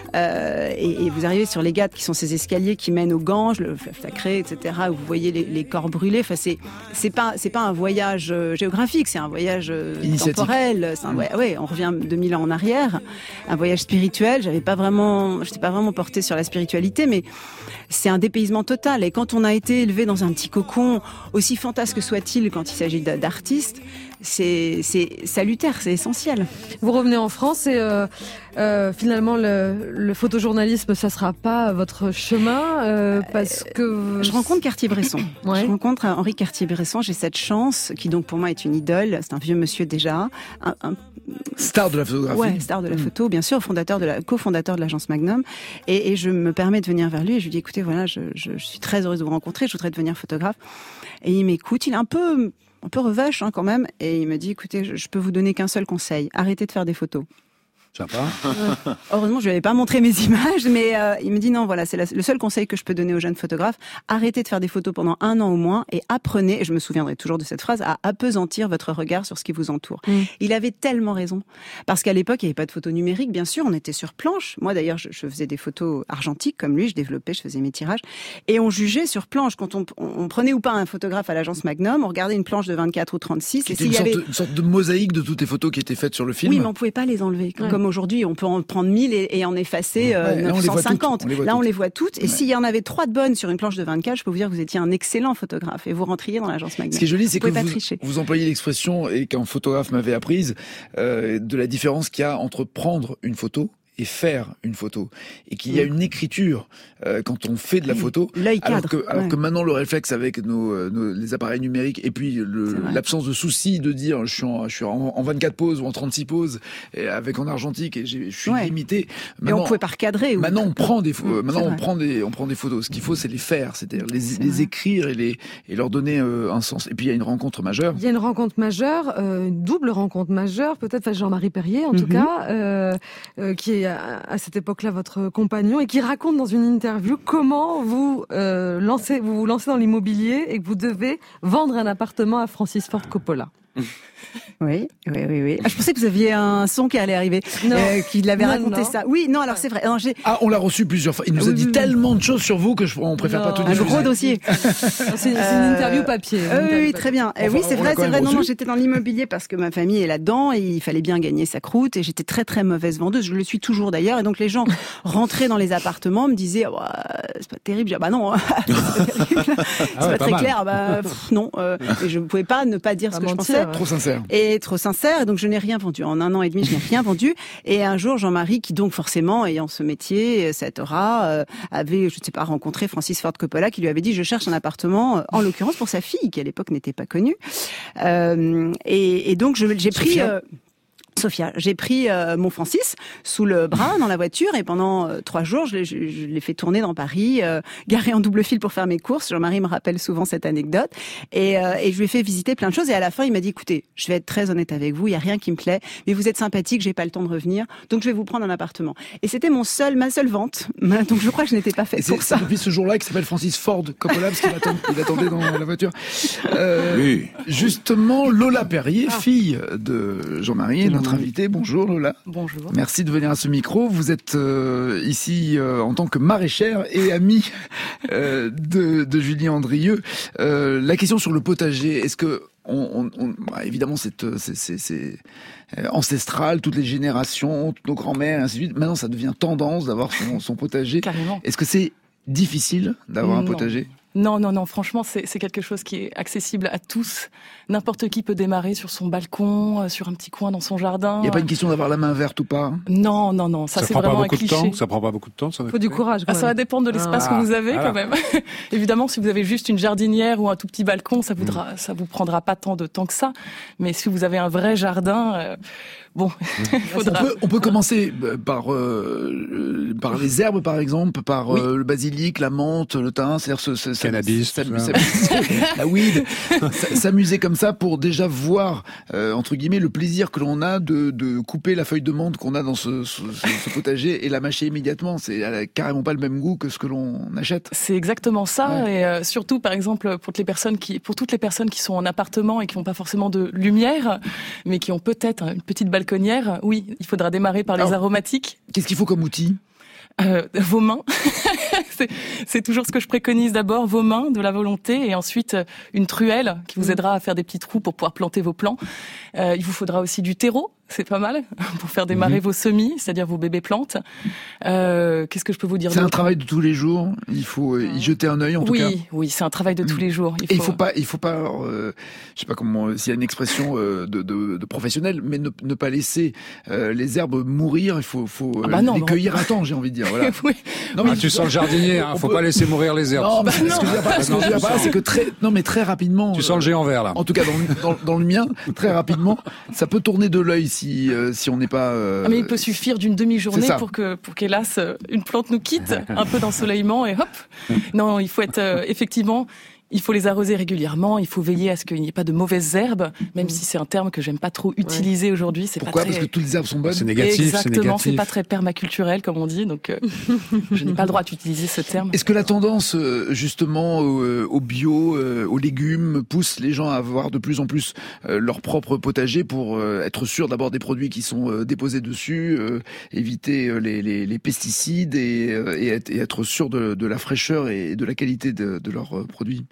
Euh, et, et vous arrivez sur les Ghats qui sont ces escaliers qui mènent au Gange, le fleuve Sacré, et cetera. Où vous voyez les, les corps brûlés. Enfin, c'est, c'est pas, c'est pas un voyage géographique, c'est un voyage temporel. C'est un voyage, ouais, on revient deux mille ans en arrière. Un voyage spirituel. J'avais pas vraiment, j'étais pas vraiment portée sur la spiritualité, mais c'est un dépaysement total. Et quand on a été élevé dans un petit cocon, aussi fantasque soit-il quand il s'agit d'artistes, c'est, c'est salutaire, c'est essentiel. Vous revenez en France et euh, euh, finalement le, le photojournalisme, ça sera pas votre chemin euh, parce que je rencontre Cartier-Bresson. Ouais. Je rencontre Henri Cartier-Bresson. J'ai cette chance, qui donc pour moi est une idole. C'est un vieux monsieur déjà, un, un... star de la photographie. Ouais, star de la photo, bien sûr, fondateur de la, cofondateur de l'agence Magnum. Et, et je me permets de venir vers lui et je lui dis écoutez, voilà, je, je, je suis très heureuse de vous rencontrer. Je voudrais devenir photographe. Et il m'écoute. Il est un peu un peu revache hein, quand même, et il me dit écoutez, je, je peux vous donner qu'un seul conseil, arrêtez de faire des photos. Sympa. Euh, heureusement, je lui avais pas montré mes images, mais euh, il me dit non, voilà, c'est la, le seul conseil que je peux donner aux jeunes photographes. Arrêtez de faire des photos pendant un an au moins et apprenez, et je me souviendrai toujours de cette phrase, à appesantir votre regard sur ce qui vous entoure. Mm. Il avait tellement raison. Parce qu'à l'époque, il n'y avait pas de photos numériques, bien sûr, on était sur planche. Moi, d'ailleurs, je, je faisais des photos argentiques comme lui, je développais, je faisais mes tirages. Et on jugeait sur planche. Quand on, on, on prenait ou pas un photographe à l'agence Magnum, on regardait une planche de vingt-quatre ou trente-six. C'était une, sorte, avait... une sorte de mosaïque de toutes les photos qui étaient faites sur le film. Oui, mais on pouvait pas les enlever. Ouais. comme aujourd'hui, on peut en prendre mille et, et en effacer euh, ouais, neuf cent cinquante. Là, on les voit toutes. On les voit là, on toutes. les voit toutes. Et ouais. s'il y en avait trois de bonnes sur une planche de vingt-quatre, je peux vous dire que vous étiez un excellent photographe et vous rentriez dans l'agence Magnum. Ce qui est joli, c'est vous que vous, vous employez l'expression, et qu'un photographe m'avait apprise, euh, de la différence qu'il y a entre prendre une photo et faire une photo, et qu'il y a une écriture euh, quand on fait de la photo, l'œil cadre, alors que alors ouais. que maintenant le réflexe avec nos, nos les appareils numériques et puis le, l'absence de souci de dire je suis en, je suis en, en vingt-quatre poses ou en trente-six poses et avec en argentique et je suis ouais. limité. Mais on pouvait pas recadrer. Ou... Maintenant on prend des mmh, maintenant on vrai. prend des on prend des photos. Ce qu'il faut c'est les faire, c'est-à-dire les, les écrire et les et leur donner euh, un sens. Et puis il y a une rencontre majeure. Il y a une rencontre majeure, euh, une double rencontre majeure, peut-être Jean-Marie Perrier en mmh. tout cas, euh, euh, qui est à, à cette époque là votre compagnon et qui raconte dans une interview comment vous euh, lancez, vous vous lancez dans l'immobilier et que vous devez vendre un appartement à Francis Ford Coppola. Oui, oui, oui, oui. Ah, je pensais que vous aviez un son qui allait arriver, euh, qu'il avait non, raconté non. ça. Oui, non, alors c'est vrai. Alors, j'ai... Ah, on l'a reçu plusieurs fois. Il nous a dit oui, tellement de choses sur vous que je, on préfère non, pas tout dire. Un gros dossier. c'est, c'est une interview papier. Euh, oui, oui, très bien. Enfin, oui, c'est vrai, c'est vrai. Non, non, j'étais dans l'immobilier parce que ma famille est là-dedans et il fallait bien gagner sa croûte et j'étais très, très mauvaise vendeuse. Je le suis toujours d'ailleurs. Et donc les gens rentraient dans les appartements, me disaient, oh, c'est pas terrible. Ah bah non, c'est pas, terrible. C'est ah ouais, pas, pas très mal. Clair. Bah pff, non. Euh, et je ne pouvais pas ne pas dire ce que mentir, je pensais. Ouais. Trop sincère. Et trop sincère. Donc je n'ai rien vendu. En un an et demi, je n'ai rien vendu. Et un jour, Jean-Marie, qui donc forcément, ayant ce métier, cette aura, euh, avait, je ne sais pas, rencontré Francis Ford Coppola, qui lui avait dit, je cherche un appartement, en l'occurrence pour sa fille, qui à l'époque n'était pas connue. Euh, et, et donc je, j'ai pris... Euh, Sophia, j'ai pris euh, mon Francis sous le bras dans la voiture et pendant euh, trois jours, je l'ai, je, je l'ai fait tourner dans Paris, euh, garé en double fil pour faire mes courses. Jean-Marie me rappelle souvent cette anecdote et, euh, et je lui ai fait visiter plein de choses. Et à la fin, il m'a dit "Écoutez, je vais être très honnête avec vous, il y a rien qui me plaît, mais vous êtes sympathique, j'ai pas le temps de revenir, donc je vais vous prendre un appartement." Et c'était mon seul, ma seule vente. Donc je crois que je n'étais pas faite pour ça. C'est depuis ce jour-là qu'il s'appelle Francis Ford Coppola parce qu'il attend, il attendait dans la voiture. Euh, oui. Justement, Lola Perrier, ah. fille de Jean-Marie, mmh. notre invitée. Bonjour. Lola. Bonjour. Merci de venir à ce micro. Vous êtes euh, ici euh, en tant que maraîchère et amie euh, de, de Julie Andrieux. Euh, la question sur le potager, est-ce que on, on, on bah, évidemment c'est, c'est, c'est, c'est ancestral, toutes les générations, toutes nos grands-mères, et ainsi de suite. Maintenant, ça devient tendance d'avoir son, son potager. Carrément. Est-ce que c'est difficile d'avoir non. un potager ? Non, non, non, franchement, c'est, c'est quelque chose qui est accessible à tous. N'importe qui peut démarrer sur son balcon, sur un petit coin dans son jardin. Il n'y a pas une question d'avoir la main verte ou pas hein ? Non, non, non, ça, ça c'est vraiment un cliché. Ça prend pas beaucoup de temps. Ça prend pas beaucoup de temps. Ça faut du courage. Ah, ça va dépendre de l'espace ah, que vous avez, voilà. Quand même. Évidemment, si vous avez juste une jardinière ou un tout petit balcon, ça vous, mmh. ça vous prendra pas tant de temps que ça. Mais si vous avez un vrai jardin, euh, bon, il faudra... On peut, on peut commencer par euh, par les herbes, par exemple, par oui. euh, le basilic, la menthe, le thym, c'est-à-dire ce, ce, cannabis, ça, ça, ça, la weed, s'amuser comme ça pour déjà voir euh, entre guillemets le plaisir que l'on a de, de couper la feuille de menthe qu'on a dans ce, ce, ce potager et la mâcher immédiatement. C'est elle a carrément pas le même goût que ce que l'on achète. C'est exactement ça, ouais. Et euh, surtout par exemple pour les personnes qui, pour toutes les personnes qui sont en appartement et qui n'ont pas forcément de lumière, mais qui ont peut-être une petite balconnière. Oui, il faudra démarrer par les Alors, aromatiques. Qu'est-ce qu'il faut comme outil ? Euh, vos mains. c'est, c'est toujours ce que je préconise d'abord, vos mains, de la volonté, et ensuite une truelle qui vous aidera à faire des petits trous pour pouvoir planter vos plants. Euh, il vous faudra aussi du terreau. C'est pas mal pour faire démarrer mmh. vos semis, c'est-à-dire vos bébés plantes. Euh, qu'est-ce que je peux vous dire C'est d'autre ? un travail de tous les jours. Il faut y jeter un œil en oui, tout cas. Oui, oui, c'est un travail de tous les jours. Il faut... Et il faut pas, il faut pas, euh, je sais pas comment, s'il y a une expression euh, de, de, de professionnel, mais ne, ne pas laisser euh, les herbes mourir. Il faut, faut euh, ah bah non, les cueillir à temps, j'ai envie de dire. Voilà. oui. Non mais ah, tu sens le jardinier, hein, faut peut... pas laisser mourir les herbes. Non, bah, ce que je veux dire pas, ce que je veux dire pas, c'est que très, non mais très rapidement. Tu sens le géant vert là. En tout cas, dans, dans, dans le mien, très rapidement, ça peut tourner de l'œil si, euh, si on n'est pas. Euh... Ah mais il peut suffire d'une demi-journée pour que, pour qu'hélas une plante nous quitte, un peu d'ensoleillement et hop. Non, il faut être euh, effectivement. Il faut les arroser régulièrement, il faut veiller à ce qu'il n'y ait pas de mauvaises herbes, même mmh. si c'est un terme que j'aime pas trop utiliser ouais. aujourd'hui. C'est Pourquoi ? pas très... Parce que toutes les herbes sont bonnes. C'est négatif. Exactement, c'est, c'est pas très permaculturel comme on dit, donc euh, je n'ai pas le droit d'utiliser ce terme. Est-ce que la tendance justement au, au bio, aux légumes, pousse les gens à avoir de plus en plus leur propre potager pour être sûr d'abord des produits qui sont déposés dessus, éviter les, les, les pesticides et, et, être, et être sûr de, de la fraîcheur et de la qualité de, de leurs produits ?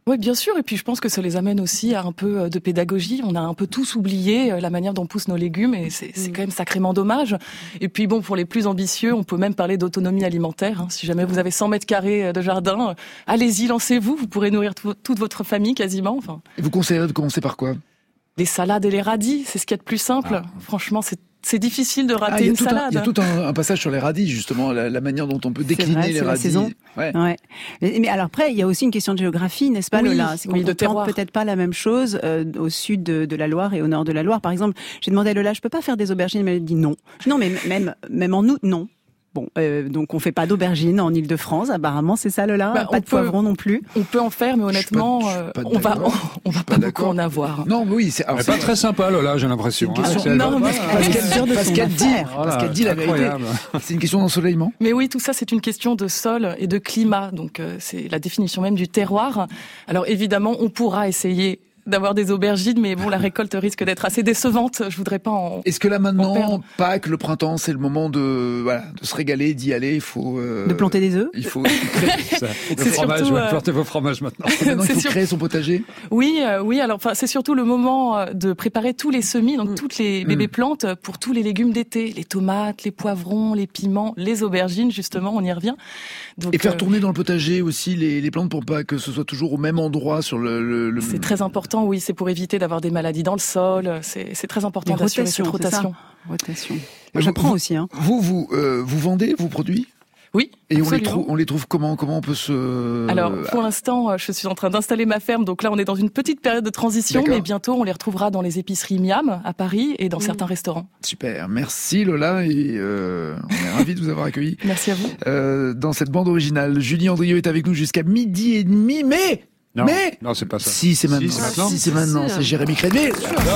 Oui, bien sûr. Et puis je pense que ça les amène aussi à un peu de pédagogie. On a un peu tous oublié la manière dont poussent nos légumes et c'est, c'est quand même sacrément dommage. Et puis bon, pour les plus ambitieux, on peut même parler d'autonomie alimentaire. Hein. Si jamais vous avez cent mètres carrés de jardin, allez-y, lancez-vous. Vous pourrez nourrir t- toute votre famille quasiment. Enfin. Et vous conseillerez de commencer par quoi ? Les salades et les radis, c'est ce qu'il y a de plus simple. Ah. Franchement, c'est C'est difficile de rater ah, une salade. Il y a tout un, un passage sur les radis, justement, la, la manière dont on peut décliner vrai, les c'est radis. La saison. Ouais. Ouais. Mais, mais alors après, il y a aussi une question de géographie, n'est-ce pas, oui, Lola ? C'est qu'on oui, de plante terroir. peut-être pas la même chose euh, au sud de, de la Loire et au nord de la Loire. Par exemple, j'ai demandé à Lola, je peux pas faire des aubergines ? Mais elle dit non. Non, mais même même en août, non. Bon, euh, donc on fait pas d'aubergines en Île-de-France, apparemment, c'est ça, Lola ? Bah, Pas de peut, poivrons non plus. On peut en faire, mais honnêtement, pas, on va on, on va pas, pas beaucoup en avoir. Non, mais oui, c'est, alors, c'est pas très sympa, Lola, j'ai l'impression. C'est une question, hein, non, mais parce qu'elle, parce qu'elle dit, voilà, parce qu'elle dit la vérité. C'est une question d'ensoleillement. Mais oui, tout ça, c'est une question de sol et de climat. Donc, euh, c'est la définition même du terroir. Alors, évidemment, on pourra essayer d'avoir des aubergines, mais bon, la récolte risque d'être assez décevante. Je voudrais pas en. Est-ce que là maintenant, Pâques, le printemps, c'est le moment de voilà, de se régaler, d'y aller. Il faut euh, de planter des œufs. Il faut. Ça, le c'est fromage, surtout, euh... planter vos fromages maintenant. Maintenant, il faut sur... créer son potager. Oui, euh, oui. Alors, enfin, c'est surtout le moment de préparer tous les semis, donc mmh. toutes les bébés mmh. plantes pour tous les légumes d'été, les tomates, les poivrons, les piments, les aubergines. Justement, on y revient. Donc, et faire euh... tourner dans le potager aussi les, les plantes pour pas que ce soit toujours au même endroit sur le. le, le... C'est très important. Oui, c'est pour éviter d'avoir des maladies dans le sol. C'est, c'est très important les d'assurer cette rotation. Rotation. Moi, j'apprends aussi. Hein. Vous, vous, euh, vous vendez vos produits ? Oui. Et on les, trouve, on les trouve comment ? Comment on peut se... Alors, pour l'instant, je suis en train d'installer ma ferme. Donc là, on est dans une petite période de transition. D'accord. Mais bientôt, on les retrouvera dans les épiceries Miam à Paris et dans mmh. certains restaurants. Super. Merci Lola. Et euh, on est ravis de vous avoir accueilli. Merci à vous. Euh, dans cette bande originale, Julie Andrieux est avec nous jusqu'à midi et demi. Mais... Non, mais non, c'est pas ça. Si, c'est maintenant. Si, c'est maintenant. Si, c'est, maintenant. c'est Jérémy Crédville.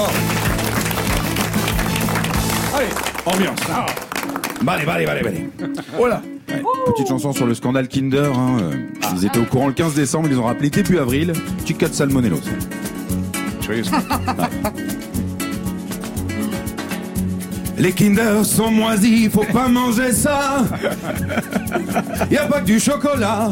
Allez, ambiance. Ah. Allez, allez, allez, allez. Voilà. Ouais, petite chanson sur le scandale Kinder. Hein. Ah. Ils étaient au courant le quinze décembre, ils ont rappelé début avril. Tu cas de salmonellose. Joyeux. Les Kinder sont moisis, faut pas manger ça. Y a pas que du chocolat.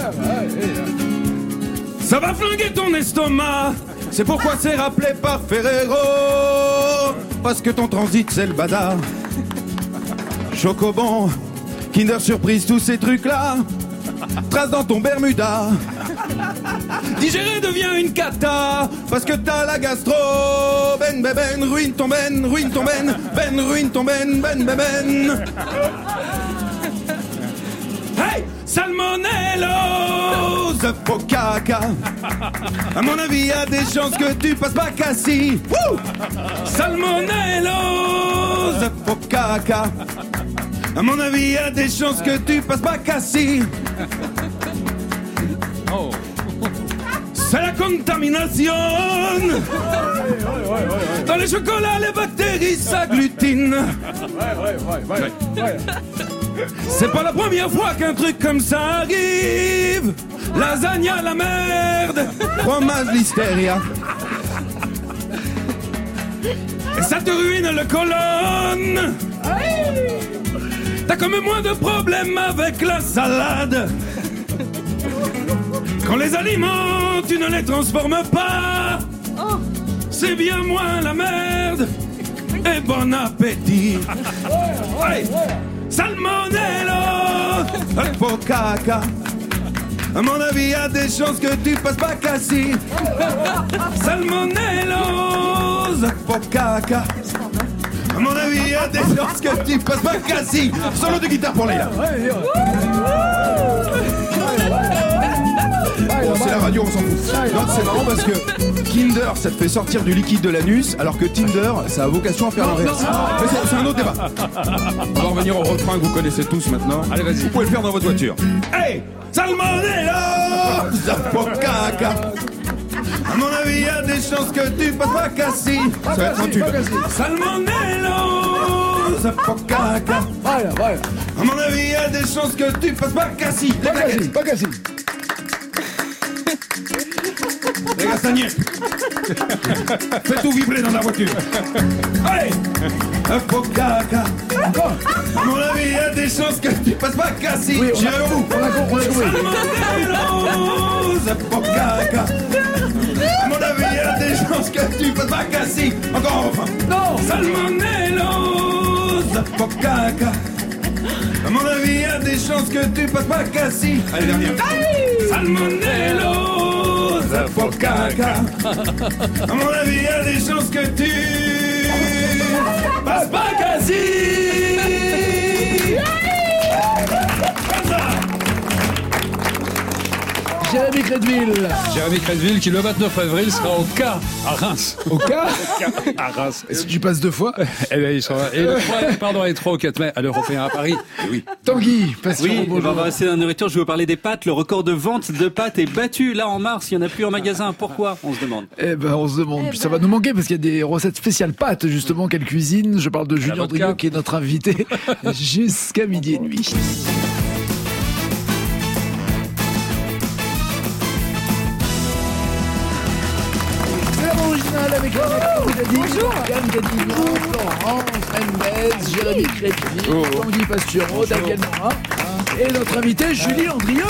Ça va flinguer ton estomac. C'est pourquoi c'est rappelé par Ferrero. Parce que ton transit c'est le bazar. Chocobon, Kinder Surprise, tous ces trucs là. Trace dans ton Bermuda. Digérer devient une cata. Parce que t'as la gastro. Ben ben ben, ruine ton ben, ruine ton ben. Ben ruine ton ben, ben ben ben. Hey, salmonellose, faux caca. À mon avis, y a des chances que tu passes pas cassis. Salmonellose, faux caca. À mon avis, y a des chances que tu passes pas cassis. Oh. C'est la contamination. Dans les chocolats, les bactéries s'agglutinent. C'est pas la première fois qu'un truc comme ça arrive. Lasagne à la merde, fromage listeria. Et ça te ruine le colonne. T'as comme moins de problèmes avec la salade. Quand les aliments, tu ne les transformes pas. C'est bien moins la merde. Et bon appétit. Allez. Salmonella, faux caca. À mon avis, y a des chances que tu passes pas cassis. Salmonellose, faux caca. À mon avis, y a des chances que tu passes pas cassis. Solo de guitare pour Leila. Bon, c'est la radio, on s'en fout. Non, c'est marrant parce que Kinder, ça te fait sortir du liquide de l'anus, alors que Tinder, ça a vocation à faire l'inverse. Mais c'est, c'est un autre débat. On va revenir au refrain que vous connaissez tous maintenant. Allez, vas-y. Vous pouvez le faire dans votre voiture. Hey, salmonella, faux caca. À mon avis, y a des chances que tu passes pas cassis. Ça va être un tube. Salmonella, faux caca. À mon avis, y a des chances que tu passes pas cassis. Pas cassis, pas cassis. Les Gastagnets, Fais tout vibrer dans la voiture. Allez, un faux caca. Encore. À mon avis, il y a des chances que tu passes pas cassis. Oui, on a- J'irai au bout. on a compris, on a compris. Salmonellose, un faux caca. À mon avis, il y a des chances que tu passes pas cassis. Encore enfin. Non. Salmonellose, un faux caca. À mon avis, il y a des chances que tu passes pas cassis. Allez, dernière. Salmonellose, un faux caca. À mon avis, il y a des chances que tu passes pas cassis. Comme ça. Jérémy Crédville. Jérémy Crédville qui le vingt-neuf avril sera au K à Reims. Au K à Reims. Est-ce que tu passes deux fois? Eh ben, il sera... Et le trois, pardon, et trois au quatre mai à l'Européen à Paris. Et oui. Tanguy, passion. Oui, bonjour. on va rester dans la nourriture. Je vais vous parler des pâtes. Le record de vente de pâtes est battu. Là, en mars, il n'y en a plus en magasin. Pourquoi? On se demande. Eh ben, on se demande. Puis ça va nous manquer parce qu'il y a des recettes spéciales pâtes, justement, qu'elle cuisine. Je parle de Julien vodka. Drieux, qui est notre invité jusqu'à midi et demi. Original avec la Bonjour Yann Gadino, Florence Mendes, Jérémy Crédville, Oh. Tanguy Pastureau, Daniel Morin et notre invité Julie Andrieux.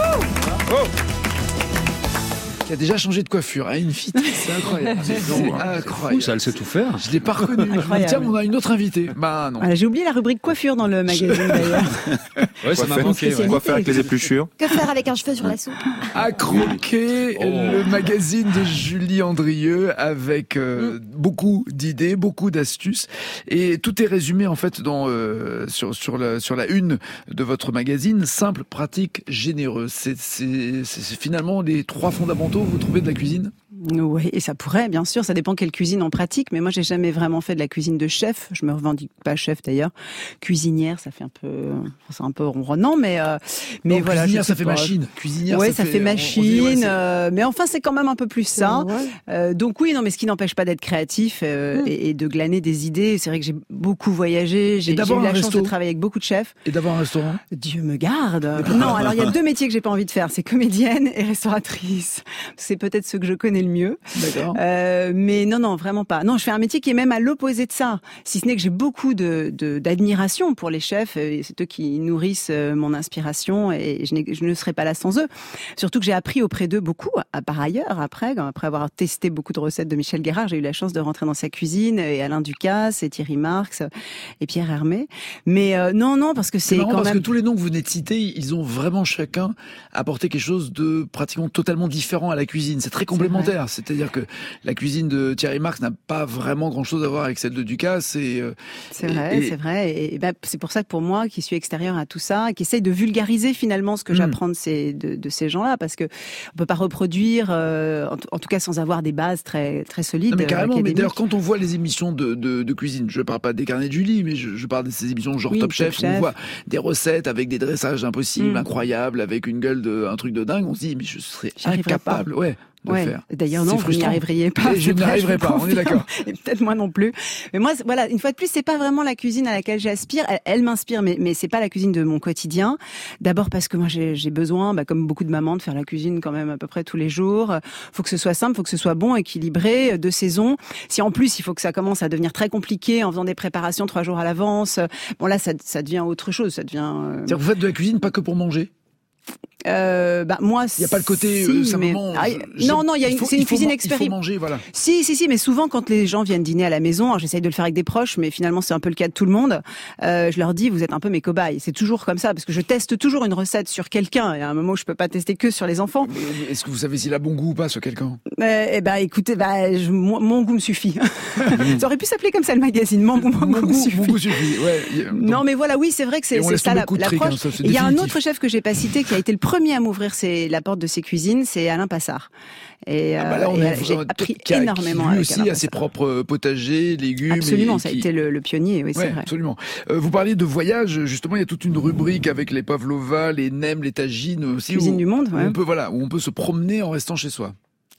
Qui a déjà changé de coiffure, hein, une fille, c'est incroyable. C'est incroyable. Ça, elle sait tout faire. Je l'ai pas reconnue. Je me dis, Incroyable. tiens, on a une autre invitée. Bah non. Voilà, j'ai oublié la rubrique coiffure dans le magazine d'ailleurs. Ouais, ça m'a faire manqué. une Ouais. Quoi faire avec les épluchures? Que faire avec un cheveu sur la soupe? À croquer, le magazine de Julie Andrieux avec euh, beaucoup d'idées, beaucoup d'astuces et tout est résumé en fait dans euh, sur sur la sur la une de votre magazine, simple, pratique, généreux. C'est c'est c'est finalement les trois fondamentaux vous trouvez de la cuisine? Oui, et ça pourrait, bien sûr, ça dépend quelle cuisine on pratique, mais moi j'ai jamais vraiment fait de la cuisine de chef, je me revendique pas chef d'ailleurs. Cuisinière, ça fait un peu, c'est un peu ronronnant, mais euh, mais Non, voilà. cuisinière, je ça sais fait pas. machine. Cuisinière, Ouais, ça ça fait- fait on- on machine, dit, ouais, c'est- euh, mais enfin c'est quand même un peu plus ça. Ouais. Euh, donc oui, non, mais ce qui n'empêche pas d'être créatif euh, Mm. et, et de glaner des idées. C'est vrai que j'ai beaucoup voyagé, j'ai j'ai d'avoir eu la un chance resto. de travailler avec beaucoup de chefs. Et d'avoir un restaurant? Dieu me garde. Non, alors il y a deux métiers que j'ai pas envie de faire, c'est comédienne et restauratrice. C'est peut-être ceux que je connais le mieux. D'accord. Euh, mais non, non, vraiment pas. Non, je fais un métier qui est même à l'opposé de ça. Si ce n'est que j'ai beaucoup de, de, d'admiration pour les chefs, et c'est eux qui nourrissent euh, mon inspiration, et je, n'ai- je ne serais pas là sans eux. Surtout que j'ai appris auprès d'eux beaucoup, à, par ailleurs, après, après avoir testé beaucoup de recettes de Michel Guérard, j'ai eu la chance de rentrer dans sa cuisine, et Alain Ducasse, et Thierry Marx, et Pierre Hermé. Mais euh, non, non, parce que C'est c'est marrant quand parce même... que tous les noms que vous venez de citer, ils ont vraiment chacun apporté quelque chose de pratiquement totalement différent à la cuisine. C'est très complémentaire. C'est-à-dire que la cuisine de Thierry Marx n'a pas vraiment grand-chose à voir avec celle de Ducasse. Et, euh, C'est et- vrai, et- c'est vrai. Et, et ben, c'est pour ça que pour moi, qui suis extérieure à tout ça, qui essaye de vulgariser finalement ce que Mm. j'apprends de ces, de, de ces gens-là, parce que on peut pas reproduire, euh, en, t- en tout cas sans avoir des bases très, très solides. Non mais euh, carrément, mais académiques. d'ailleurs quand on voit les émissions de, de, de cuisine, je parle pas des carnets de Julie, mais je, je parle de ces émissions genre Oui, Top Top Chef, où on Chef. voit des recettes avec des dressages impossibles, Mm. incroyables, avec une gueule de un truc de dingue, on se dit mais je serais J'y arriverai incapable, ouais, de Ouais. le faire. D'ailleurs, C'est non, vous n'y frustrant. arriveriez pas. Et je c'est n'y vrai, arriverai vous pas, on est confirme. d'accord. Et peut-être moi non plus. Mais moi, c'est- voilà, une fois de plus, c'est pas vraiment la cuisine à laquelle j'aspire. Elle, elle m'inspire, mais, mais c'est pas la cuisine de mon quotidien. D'abord parce que moi, j'ai j'ai besoin, bah, comme beaucoup de mamans, de faire la cuisine quand même à peu près tous les jours. Faut que ce soit simple, faut que ce soit bon, équilibré, de saison. Si en plus, il faut que ça commence à devenir très compliqué en faisant des préparations trois jours à l'avance, bon là, ça, ça devient autre chose. Ça devient. euh, C'est-à-dire que vous faites de la cuisine pas que pour manger. Euh, bah moi, Il n'y a pas le côté si, euh, mais- simplement. Ah, je- non, non, il y a une, faut- c'est une faut cuisine man- Il expérimentale. faut manger, voilà. Si, si, si, mais souvent quand les gens viennent dîner à la maison, alors j'essaye de le faire avec des proches, mais finalement c'est un peu le cas de tout le monde. Euh, je leur dis, vous êtes un peu mes cobayes. C'est toujours comme ça parce que je teste toujours une recette sur quelqu'un. Et à un moment, où je peux pas tester que sur les enfants. Mais Est-ce que vous savez s'il a bon goût ou pas sur quelqu'un? Euh, eh ben, écoutez, bah, je- mon, mon goût me suffit. Ça aurait pu s'appeler comme ça le magazine. Mon, mon, Mon goût, me goût, suffit. mon goût suffit. Ouais. y- donc- Non, mais voilà, oui, c'est vrai que Et c'est on c'est laisse ça tomber la- le coup de trick, l'approche. hein, ça, c'est Et il y a un définitif. autre chef que j'ai pas cité qui a été le premier à m'ouvrir ses- la porte de ses cuisines, c'est Alain Passard. Et, Ah bah euh, là, on et, est euh, j'ai vraiment- appris qui a- énormément qui lui avec aussi Alain a ses Passard. propres potagers, légumes. Absolument, et ça a qui- été le, le pionnier, oui, c'est Ouais, vrai. absolument. Euh, vous parliez de voyage, justement, il y a toute une rubrique avec les pavlova, les nems, les tagines aussi. Cuisine où, du monde, où ouais. on peut, voilà, où on peut se promener en restant chez soi.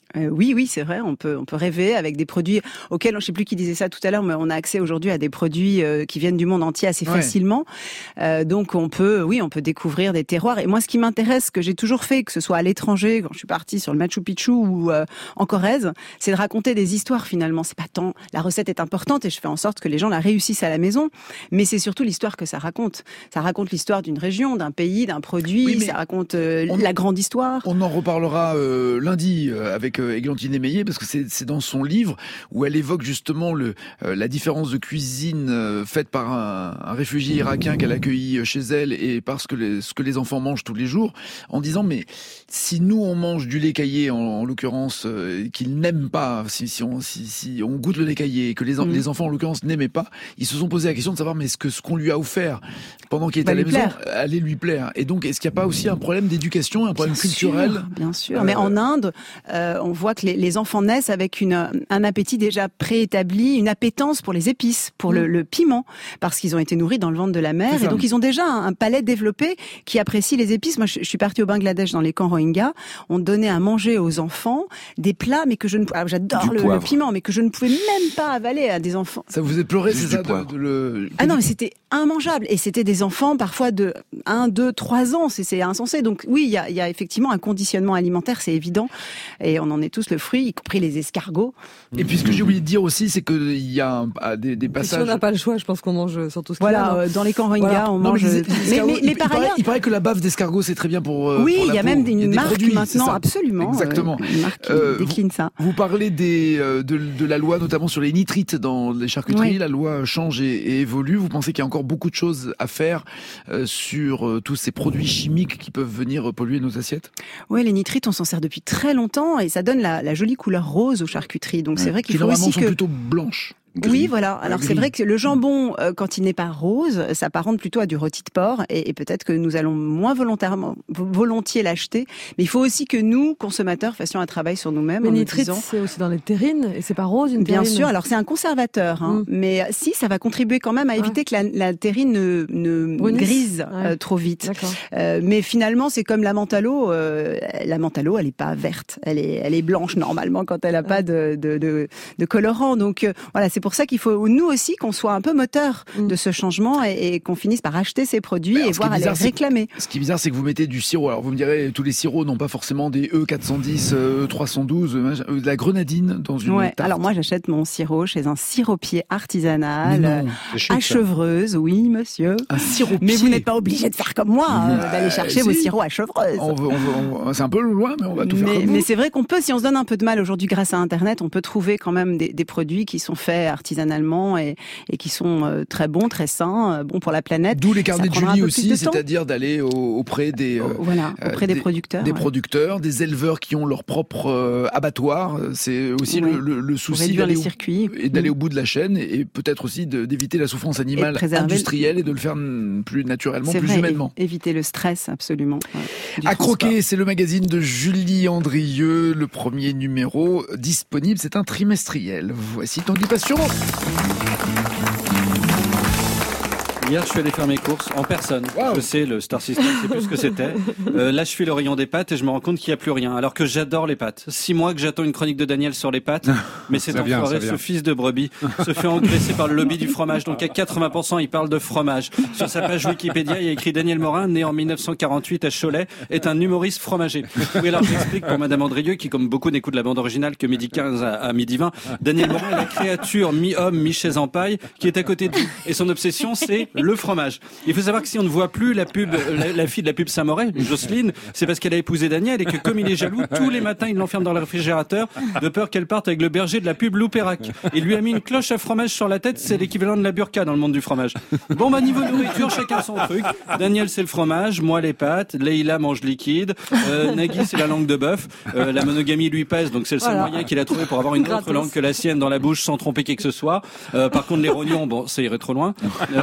Euh, oui, oui, c'est vrai. On peut, on peut rêver avec des produits auxquels, je ne sais plus qui disait ça tout à l'heure, mais on a accès aujourd'hui à des produits euh, qui viennent du monde entier assez ouais. facilement. Euh, donc, on peut, oui, on peut découvrir des terroirs. Et moi, ce qui m'intéresse, ce que j'ai toujours fait, que ce soit à l'étranger, quand je suis partie sur le Machu Picchu ou euh, en Corrèze, c'est de raconter des histoires. Finalement, c'est pas tant la recette est importante et je fais en sorte que les gens la réussissent à la maison, mais c'est surtout l'histoire que ça raconte. Ça raconte l'histoire d'une région, d'un pays, d'un produit. Oui, ça raconte euh, on, la grande histoire. On en reparlera euh, lundi euh, avec Églantine Émeillé, parce que c'est, c'est dans son livre où elle évoque justement le, euh, la différence de cuisine euh, faite par un, un réfugié irakien qu'elle accueillit chez elle et parce que les, ce que les enfants mangent tous les jours, en disant mais si nous on mange du lait caillé en, en l'occurrence euh, qu'ils n'aiment pas, si, si, on, si, si on goûte le lait caillé et que les, mmh. les enfants en l'occurrence n'aimaient pas, ils se sont posé la question de savoir mais est-ce que ce qu'on lui a offert pendant qu'il était à la maison plaire. allait lui plaire. Et donc est-ce qu'il n'y a pas aussi un problème d'éducation, un problème bien culturel sûr, Bien sûr, euh, mais en Inde, euh, on voit que les, les enfants naissent avec une, un appétit déjà préétabli, une appétence pour les épices, pour mmh. le, le piment, parce qu'ils ont été nourris dans le ventre de la mère, et donc ils ont déjà un, un palais développé qui apprécie les épices. Moi, je, je suis partie au Bangladesh dans les camps Rohingyas, on donnait à manger aux enfants des plats, mais que je ne, alors j'adore le, le piment, mais que je ne pouvais même pas avaler à des enfants. Ça vous est pleuré, c'est ça, de, de le... Ah non, mais c'était immangeable, et c'était des enfants parfois de un, deux, trois ans, c'est, c'est insensé. Donc oui, il y a, y a effectivement un conditionnement alimentaire, c'est évident, et on en est tous le fruit, y compris les escargots. Et puis ce que j'ai oublié de dire aussi, c'est qu'il y a un, des, des passages... Si on n'a pas le choix, je pense qu'on mange surtout ce qu'il voilà, y a. Voilà, dans les camps Rohingyas, voilà. on non, mange... Mais, mais, mais, mais par il, ailleurs... paraît, il paraît que la bave d'escargot, c'est très bien pour Oui, pour il y a peau. même une y a marque produits, maintenant, absolument. Exactement. Euh, une marque qui euh, décline ça. Vous, vous parlez des, de, de la loi, notamment sur les nitrites dans les charcuteries. Oui. La loi change et, et évolue. Vous pensez qu'il y a encore beaucoup de choses à faire euh, sur euh, tous ces produits chimiques qui peuvent venir polluer nos assiettes? Oui, les nitrites, on s'en sert depuis très longtemps et ça donne la, la jolie couleur rose aux charcuteries. Donc ouais. c'est vrai qu'il qui faut aussi normalement que... sont plutôt blanches. Gris. Oui, voilà. Alors gris. C'est vrai que le jambon, euh, quand il n'est pas rose, s'apparente plutôt à du rôti de porc, et, et peut-être que nous allons moins volontairement, volontiers l'acheter. Mais il faut aussi que nous, consommateurs, fassions un travail sur nous-mêmes. Mais en nitrite, disant... c'est aussi dans les terrines, et c'est pas rose une terrine. Bien sûr. Alors c'est un conservateur, hein, mm. mais si ça va contribuer quand même à éviter ouais. que la, la terrine ne, ne grise ouais. euh, trop vite. Euh, mais finalement, c'est comme la menthe à l'eau. Euh, la menthe à l'eau, elle est pas verte, elle est, elle est blanche normalement quand elle a ouais. pas de, de, de, de colorant. Donc euh, voilà, c'est pour ça qu'il faut nous aussi qu'on soit un peu moteur mm. de ce changement et, et qu'on finisse par acheter ces produits alors, et voir à les réclamer. Ce qui est bizarre, c'est que vous mettez du sirop. Alors vous me direz, tous les sirops n'ont pas forcément des E quatre cent dix, E trois cent douze, de la grenadine dans une ouais. tarte. Alors moi, j'achète mon sirop chez un siropier artisanal non, chic, à Chevreuse. Oui, monsieur. Un siropier. Mais vous n'êtes pas obligé de faire comme moi, mmh. euh, d'aller chercher euh, vos si. sirops à Chevreuse. On veut, on veut, on veut, c'est un peu loin, mais on va tout mais, faire comme Mais vous. c'est vrai qu'on peut, si on se donne un peu de mal aujourd'hui grâce à Internet, on peut trouver quand même des, des produits qui sont faits artisanalement et, et qui sont euh, très bons, très sains, euh, bons pour la planète. D'où les carnets de Julie aussi, c'est-à-dire d'aller au, auprès des... Euh, voilà, auprès euh, des, des producteurs. Des ouais. producteurs, des éleveurs qui ont leur propre euh, abattoir. C'est aussi ouais. le, le, le souci d'aller au, circuits. et d'aller mmh. au bout de la chaîne et, et peut-être aussi de, d'éviter la souffrance animale et industrielle et de le faire plus naturellement, c'est plus vrai, humainement. É- éviter le stress, absolument. Ouais, à croquer, c'est le magazine de Julie Andrieux, le premier numéro disponible, c'est un trimestriel. Voici Tanguy Passion. Hier, je suis allé faire mes courses en personne. Wow. Je sais, le Star System, c'est plus ce que c'était. Euh, là, je file le rayon des pâtes et je me rends compte qu'il n'y a plus rien. Alors que j'adore les pâtes. Six mois que j'attends une chronique de Daniel sur les pâtes. Mais c'est enfoiré, ce fils de brebis se fait engraisser par le lobby du fromage. Donc à quatre-vingts pour cent, il parle de fromage. Sur sa page Wikipédia, il y a écrit Daniel Morin, né en dix-neuf cent quarante-huit à Cholet, est un humoriste fromager. Oui, alors j'explique pour Madame Andrieux, qui comme beaucoup n'écoute la bande originale que midi quinze à, à midi vingt. Daniel Morin est la créature mi-homme, mi-chaise en paille qui est à côté de lui. Et son obsession, c'est le fromage. Il faut savoir que si on ne voit plus la pub, la, la fille de la pub Saint-Moret, Jocelyne, c'est parce qu'elle a épousé Daniel et que comme il est jaloux, tous les matins il l'enferme dans le réfrigérateur de peur qu'elle parte avec le berger de la pub Loupérac. Il lui a mis une cloche à fromage sur la tête, c'est l'équivalent de la burqa dans le monde du fromage. Bon bah niveau nourriture, chacun son truc. Daniel c'est le fromage, moi les pâtes, Leïla mange liquide, euh, Nagui c'est la langue de bœuf, euh, la monogamie lui pèse donc c'est le seul voilà. moyen qu'il a trouvé pour avoir une autre langue que la sienne dans la bouche sans tromper qui que ce soit. Euh, par contre les rognons, bon ça irait trop loin. Euh,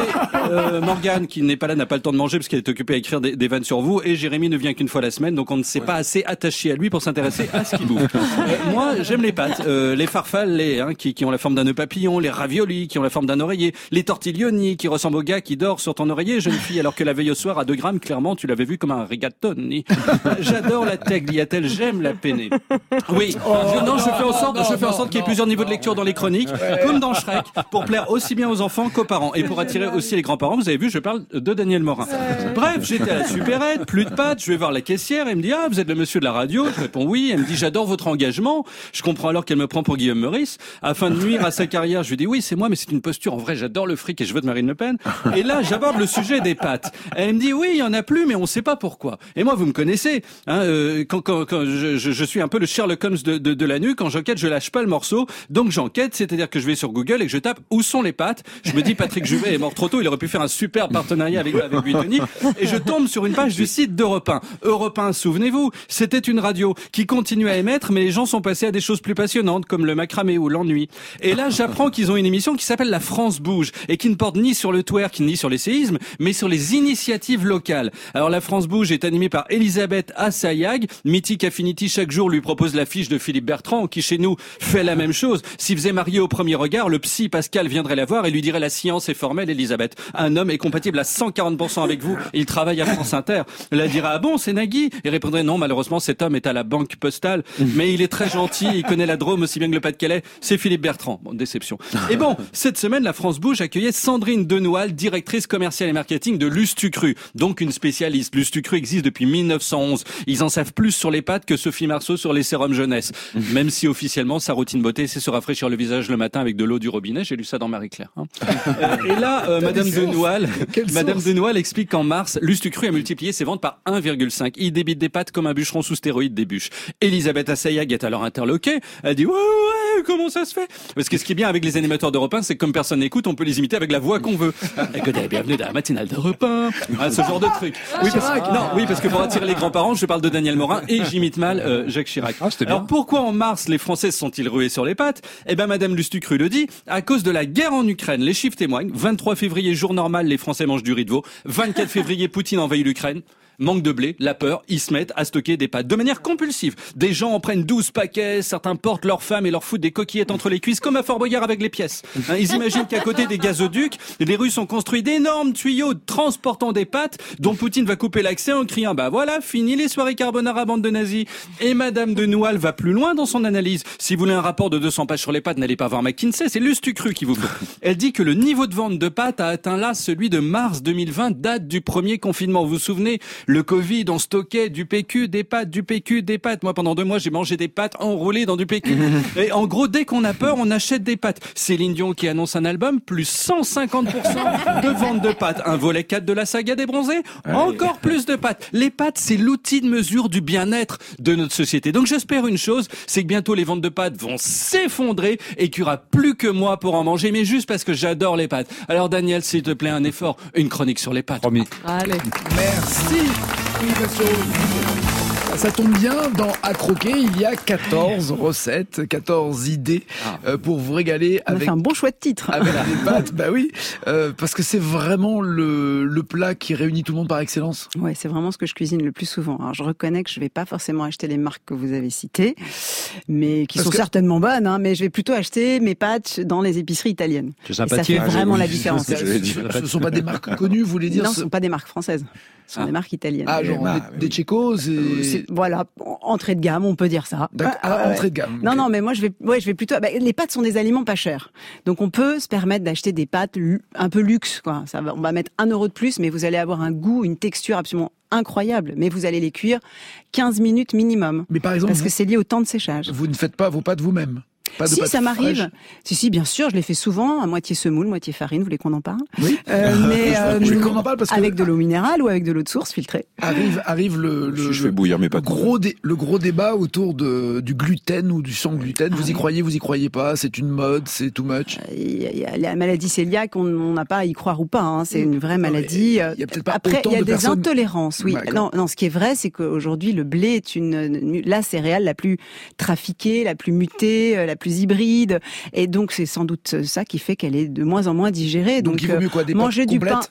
euh, Morgane, qui n'est pas là, n'a pas le temps de manger parce qu'elle est occupée à écrire des, des vannes sur vous, et Jérémy ne vient qu'une fois la semaine, donc on ne s'est ouais. pas assez attaché à lui pour s'intéresser à ce qu'il bouffe. euh, moi, j'aime les pâtes, euh, les farfales, les, hein, qui, qui ont la forme d'un nœud papillon, les raviolis, qui ont la forme d'un oreiller, les tortiglioni, qui ressemblent au gars qui dort sur ton oreiller, jeune fille, alors que la veille au soir, à deux grammes, clairement, tu l'avais vu comme un rigatoni. J'adore la tagliatelle, j'aime la penne. Oui, oh, je, non, je fais en sorte, non, je fais en sorte qu'il y ait plusieurs niveaux de lecture dans les chroniques, ouais. comme dans Shrek, pour plaire aussi bien aux enfants qu'aux parents, et pour attirer aussi les grands-parents. Vous avez vu, je parle de Daniel Morin. Bref, j'étais à la supérette, plus de pâtes, je vais voir la caissière, elle me dit, ah, vous êtes le monsieur de la radio? Je réponds oui, elle me dit, j'adore votre engagement. Je comprends alors qu'elle me prend pour Guillaume Meurice. Afin de nuire à sa carrière, je lui dis, oui, c'est moi, mais c'est une posture. En vrai, j'adore le fric et je vote Marine Le Pen. Et là, j'aborde le sujet des pâtes. Elle me dit, oui, il y en a plus, mais on sait pas pourquoi. Et moi, vous me connaissez, hein, euh, quand, quand, quand je, je, je suis un peu le Sherlock Holmes de, de, de la nuit, quand j'enquête, je lâche pas le morceau. Donc j'enquête, c'est-à-dire que je vais sur Google et que je tape où sont les pâtes. Je me dis, Patrick Juvet est mort trop tôt, il aurait pu faire un super partenariat avec, avec Buitoni. Et je tombe sur une page du site d'Europe un. Europe un, souvenez-vous, c'était une radio qui continue à émettre, mais les gens sont passés à des choses plus passionnantes, comme le macramé ou l'ennui. Et là, j'apprends qu'ils ont une émission qui s'appelle La France bouge, et qui ne porte ni sur le twerk, ni sur les séismes, mais sur les initiatives locales. Alors La France bouge est animée par Elisabeth Assayag. Mythic Affinity chaque jour lui propose l'affiche de Philippe Bertrand, qui chez nous fait la même chose. S'il faisait marier au premier regard, le psy Pascal viendrait la voir et lui dirait, la science est formelle, Elisabeth. Un homme est compatible à cent quarante pour cent avec vous, il travaille à France Inter. Elle dira, ah bon, c'est Nagui? Il répondrait, non, malheureusement, cet homme est à la banque postale, mais il est très gentil, il connaît la Drôme aussi bien que le Pas-de-Calais, c'est Philippe Bertrand. Bon, déception. Et bon, cette semaine, La France bouge accueillait Sandrine Denoual, directrice commerciale et marketing de Lustucru, donc une spécialiste. Lustucru existe depuis mille neuf cent onze. Ils en savent plus sur les pâtes que Sophie Marceau sur les sérums jeunesse. Même si officiellement, sa routine beauté, c'est se rafraîchir le visage le matin avec de l'eau du robinet. J'ai lu ça dans Marie-Claire. Hein. Et là, euh, Madame Denoual, Madame Denoual explique qu'en mars, Lustucru a multiplié ses ventes par un virgule cinq. Il débite des pâtes comme un bûcheron sous stéroïdes des bûches. Elisabeth Assayag est alors interloquée. Elle dit, ouais, ouais, comment ça se fait? Parce que ce qui est bien avec les animateurs d'Europe un, c'est que comme personne n'écoute, on peut les imiter avec la voix qu'on veut. Écoutez, bienvenue dans la matinale d'Europe un. Ah, ce genre de truc. Oui, parce, non, oui, parce que pour attirer les grands-parents, je parle de Daniel Morin et j'imite mal euh, Jacques Chirac. Ah, alors pourquoi en mars les Français se sont-ils rués sur les pâtes? Eh ben, Madame Lustucru le dit, à cause de la guerre en Ukraine. Les chiffres témoignent. vingt-trois février, jour normal, les Français mangent du riz de veau. vingt-quatre février, Poutine envahit l'Ukraine. Manque de blé, la peur, ils se mettent à stocker des pâtes de manière compulsive. Des gens en prennent douze paquets, certains portent leurs femmes et leur foutent des coquillettes entre les cuisses comme à Fort Boyard avec les pièces. Hein, ils imaginent qu'à côté des gazoducs, les Russes ont construit d'énormes tuyaux transportant des pâtes dont Poutine va couper l'accès en criant « Bah voilà, fini les soirées carbonara, bande de nazis ». Et Madame Denoual va plus loin dans son analyse. Si vous voulez un rapport de deux cents pages sur les pâtes, n'allez pas voir McKinsey, c'est Lustucru qui vous faut. Elle dit que le niveau de vente de pâtes a atteint là celui de mars deux mille vingt, date du premier confinement. Vous vous souvenez, le Covid, on stockait du P Q, des pâtes, du P Q, des pâtes. Moi, pendant deux mois, j'ai mangé des pâtes enroulées dans du P Q. Et en gros, dès qu'on a peur, on achète des pâtes. Céline Dion qui annonce un album, plus cent cinquante pour cent de vente de pâtes. Un volet quatre de la saga des bronzés, encore plus de pâtes. Les pâtes, c'est l'outil de mesure du bien-être de notre société. Donc j'espère une chose, c'est que bientôt les ventes de pâtes vont s'effondrer et qu'il n'y aura plus que moi pour en manger, mais juste parce que j'adore les pâtes. Alors Daniel, s'il te plaît, un effort, une chronique sur les pâtes. Promis. Allez. Merci. Ça tombe bien, dans À croquer, il y a quatorze recettes, quatorze idées euh, pour vous régaler On avec... a fait un bon choix de titre. Avec des pâtes, bah oui, euh, parce que c'est vraiment le, le plat qui réunit tout le monde par excellence. Ouais, c'est vraiment ce que je cuisine le plus souvent. Alors je reconnais que je vais pas forcément acheter les marques que vous avez citées, mais qui parce sont que... certainement bonnes, hein, mais je vais plutôt acheter mes pâtes dans les épiceries italiennes. C'est sympathique. Ça fait vraiment la différence. Ce ne sont pas des marques connues, vous voulez dire? Non, ce ne sont pas des marques françaises. Ce sont ah. des marques italiennes. Ah, genre bah, des, des Tchécos et... Voilà, entrée de gamme, on peut dire ça. D'accord. Ah, entrée de gamme. Non, okay. non, mais moi je vais, ouais, je vais plutôt. Bah, les pâtes sont des aliments pas chers, donc on peut se permettre d'acheter des pâtes un peu luxe, quoi. Ça va, on va mettre un euro de plus, mais vous allez avoir un goût, une texture absolument incroyable. Mais vous allez les cuire quinze minutes minimum. Mais par exemple, parce vous, que c'est lié au temps de séchage. Vous ne faites pas vos pâtes vous-même? Pas de si, ça m'arrive. fraîche. Si, si, bien sûr, je les fais souvent, à moitié semoule, moitié farine. Vous voulez qu'on en parle? Oui. Euh, mais euh, je veux qu'on en parle parce que avec de l'eau minérale ou avec de l'eau de source filtrée. Arrive, arrive le, le, je fais bouillir mes pâtes. Le gros, dé, le gros débat autour de, du gluten ou du sans gluten. Ah, vous y oui. croyez, vous y croyez pas? C'est une mode, c'est too much. Il y a, il y a la maladie cœliaque, on n'a pas à y croire ou pas. Hein. C'est une vraie maladie. Il y a peut-être pas Après, il y a de des personnes... intolérances. Oui. Non, non. Ce qui est vrai, c'est qu'aujourd'hui, le blé est une la céréale la plus trafiquée, la plus mutée, la la plus hybride. Et donc, c'est sans doute ça qui fait qu'elle est de moins en moins digérée. Donc, donc il vaut mieux quoi, des manger pâtes du pain. complètes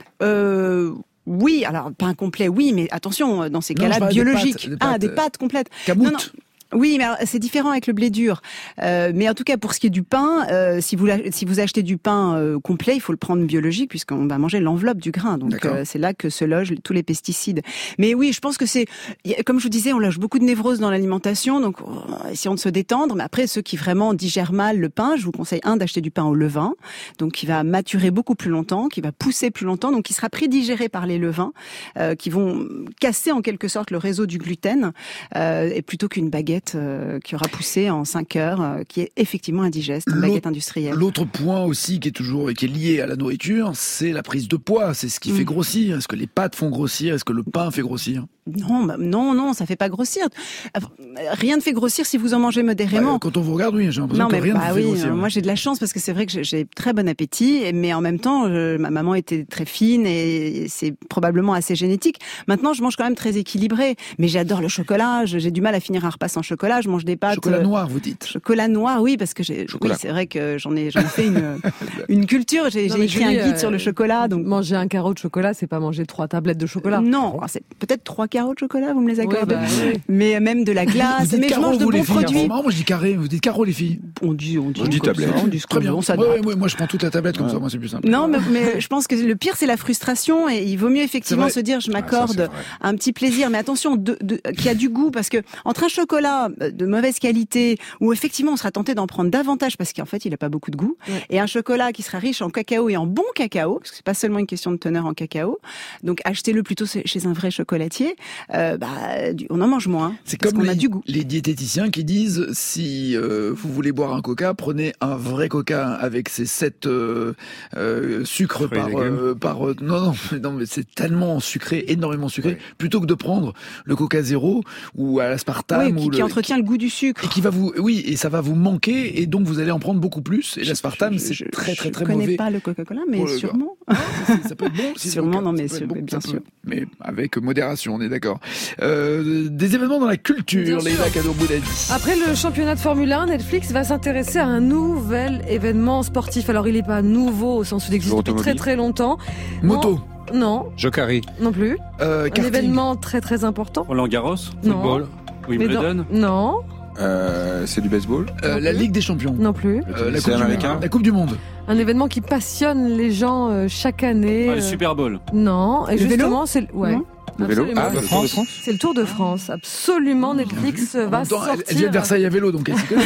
Euh, oui, alors pain complet, oui, mais attention, dans ces Non, je cas-là, parlais des biologiques. pâtes, des Ah, pâtes, des euh, pâtes complètes. Camoute. Non, non. Oui, mais alors, c'est différent avec le blé dur. Euh, mais en tout cas, pour ce qui est du pain, euh, si vous si vous achetez du pain euh, complet, il faut le prendre biologique puisqu'on va manger l'enveloppe du grain. Donc euh, c'est là que se logent tous les pesticides. Mais oui, je pense que c'est, comme je vous disais, on loge beaucoup de névroses dans l'alimentation. Donc oh, essayons de se détendre. Mais après, ceux qui vraiment digèrent mal le pain, je vous conseille un d'acheter du pain au levain, donc qui va maturer beaucoup plus longtemps, qui va pousser plus longtemps, donc qui sera prédigéré par les levains, euh, qui vont casser en quelque sorte le réseau du gluten, euh, et plutôt qu'une baguette Euh, qui aura poussé en cinq heures, euh, qui est effectivement indigeste, une baguette industrielle. L'autre point aussi qui est toujours et qui est lié à la nourriture, c'est la prise de poids. C'est ce qui Mm. fait grossir. Est-ce que les pâtes font grossir? Est-ce que le pain fait grossir? Non, bah, non, non, ça fait pas grossir. Rien ne fait grossir si vous en mangez modérément. Bah, quand on vous regarde, oui, j'ai l'impression Non, que mais rien bah ne oui, fait grossir. moi j'ai de la chance parce que c'est vrai que j'ai- j'ai très bon appétit, mais en même temps, je- ma maman était très fine et c'est probablement assez génétique. Maintenant, je mange quand même très équilibré, mais j'adore le chocolat. je- J'ai du mal à finir un repas sans chocolat. Je mange des pâtes. Chocolat euh, noir, vous dites? Chocolat noir, oui, parce que j'ai. Oui, Chocolat. c'est vrai que j'en ai, j'en ai fait une une culture. J'ai Non, j'ai mais écrit Julie, un guide euh, sur le chocolat. Donc manger un carreau de chocolat, c'est pas manger trois tablettes de chocolat. non, c'est peut-être trois carreaux de chocolat. Vous me les accordez? bah, oui. Mais même de la Vous glace. dites Mais je carreau, mange de vous, les bons filles. produits. C'est marrant, moi je dis carré. Vous dites carreau, les filles? On dit, on dit. On dit comme tablette. ça, on dit ce Très qu'on bien. veut, on Ouais, s'adapte. ouais, ouais, moi je prends toute la tablette comme ça, moi c'est plus simple. Non, mais, mais je pense que le pire, c'est la frustration et il vaut mieux effectivement vrai. se dire, je Ah, ça, m'accorde c'est vrai. un petit plaisir, mais attention, de, de, qui a du goût, parce que entre un chocolat de mauvaise qualité, où effectivement on sera tenté d'en prendre davantage, parce qu'en fait il n'a pas beaucoup de goût, Ouais. et un chocolat qui sera riche en cacao et en bon cacao, parce que c'est pas seulement une question de teneur en cacao, donc achetez-le plutôt chez un vrai chocolatier, euh, bah, du- on en mange moins, C'est parce comme qu'on a les, du goût. les diététiciens qui disent si euh, vous voulez boire un coca, prenez un vrai coca avec ses sept euh, euh, sucres Fruits et par légumes. euh, par euh, non non mais non mais c'est tellement sucré, énormément sucré, plutôt que de prendre le coca zéro ou à l'aspartame Oui, ou qui, qui le, entretient le goût du sucre. et qui va vous oui et ça va vous manquer et donc vous allez en prendre beaucoup plus et l'aspartame Je- c'est je- très très très Je connais mauvais. pas le Coca-Cola, mais pour le sûrement. corps. Ça peut être bon. si c'est Sûrement, le cas. non, mais Ça peut c'est- être bon, bien ça sûr. peut. Mais avec modération, on est d'accord. Euh, des événements dans la culture, Bien les sûr. Cadeau Boudadi. Après le championnat de Formule un, Netflix va s'intéresser à un nouvel événement sportif. Alors il n'est pas nouveau au sens où il existe Toujours depuis très automobile. très longtemps. Moto. Non, Jokari. non plus. Euh, Un karting. événement très très important. Roland Garros, Non. football, Mais Wimbledon. non, non, Euh, c'est du baseball. Euh, la Ligue des Champions. non plus. Euh, la, C'est coupe du américain. monde. la Coupe du Monde. Un événement qui passionne les gens euh, chaque année. Ah, le euh, Super Bowl. Non, et Le vélo justement, c'est le- ouais. Non. Le vélo. Absolument. Ah, le Tour de France. C'est le Tour de France, absolument. Netflix En va même temps, elle, elle vient sortir. de Versailles à vélo, donc elle s'y connaît.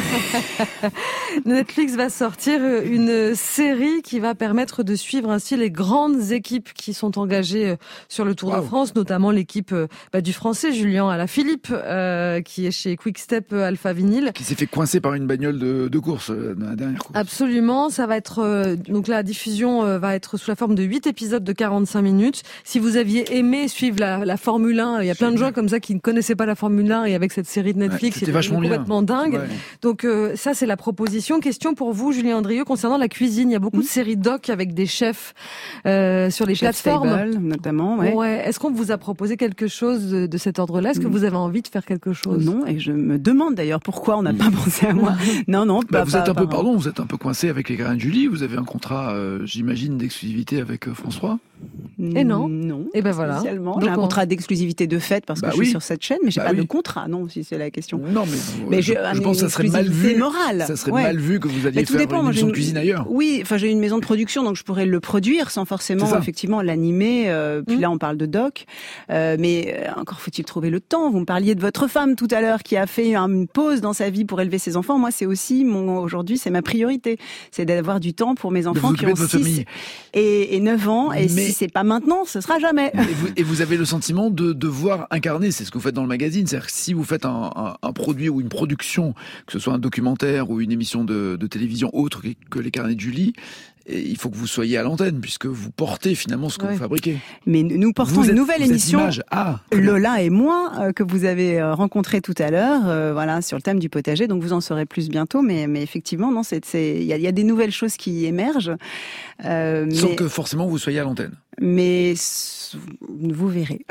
Netflix va sortir une série qui va permettre de suivre ainsi les grandes équipes qui sont engagées sur le Tour Wow. de France, notamment l'équipe euh, bah, du Français Julien Alaphilippe, euh, qui est chez Quick-Step Alpha Vinyl. Qui s'est fait coincer par une bagnole de, de course euh, dans la dernière course. Absolument, ça va être euh, donc la diffusion euh, va être sous la forme de huit épisodes de quarante-cinq minutes. Si vous aviez aimé suivre la, la Formule un, il y a plein de gens comme ça qui ne connaissaient pas la Formule un et avec cette série de Netflix, Ouais, c'était c'est vachement bien. complètement dingue. Ouais. Donc euh, ça c'est la proposition. Question pour vous Julien Andrieux concernant la cuisine. Il y a beaucoup de séries doc avec des chefs euh, sur les Chef's plateformes. Table, notamment, ouais. Ouais. Est-ce qu'on vous a proposé quelque chose de, de cet ordre-là? Est-ce que Mm. vous avez envie de faire quelque chose? Non, et je me demande d'ailleurs pourquoi on n'a pas pensé à moi. Non, non, Bah, pas- vous pas- êtes un peu, pas- pardon, vous êtes un peu coincé avec les Grains de Julie. Vous avez un contrat, euh, j'imagine, d'exclusivité avec euh, France trois. Et non. Non. Et ben voilà. Spécialement. Donc J'ai un on- contrat d'exclusivité de fait parce que Bah je oui. suis sur cette chaîne, mais j'ai Bah pas oui. de contrat, non, si c'est la question. Non, mais, vous- Mais je, j'ai un- je pense que ça serait une mal exclusivité vu. morale. Ça serait Ouais. mal vu que vous alliez Mais tout faire dépend. une Moi, j'ai émission de une- cuisine ailleurs. Oui, enfin j'ai une maison de production, donc je pourrais le produire sans forcément C'est ça. effectivement l'animer. euh, puis Mm. là, on parle de doc, euh, mais euh, encore faut-il trouver le temps. Vous me parliez de votre femme tout à l'heure qui a fait une pause dans sa vie pour élever ses enfants. Moi, c'est aussi mon aujourd'hui, c'est ma priorité, c'est d'avoir du temps pour mes enfants vous qui occuper ont de votre six famille. et, et neuf ans. Et Mais- si c'est pas maintenant, ce sera jamais. Et vous, et vous avez le sentiment de devoir incarner, c'est ce que vous faites dans le magazine, c'est-à-dire que si vous faites un, un, un produit ou une production, que ce soit un documentaire ou une émission de, de télévision autre que, que les Carnets de Julie, Et il faut que vous soyez à l'antenne, puisque vous portez finalement ce que Ouais. vous fabriquez. Mais nous portons Vous une êtes- nouvelle vous êtes émission, image. Ah, très bien. Lola et moi, euh, que vous avez euh, rencontré tout à l'heure, euh, voilà, sur le thème du potager. Donc vous en saurez plus bientôt, mais, mais effectivement, non, c'est, c'est, il y a, il y a des nouvelles choses qui émergent. Euh, Sans mais, que forcément vous soyez à l'antenne. mais s- vous verrez.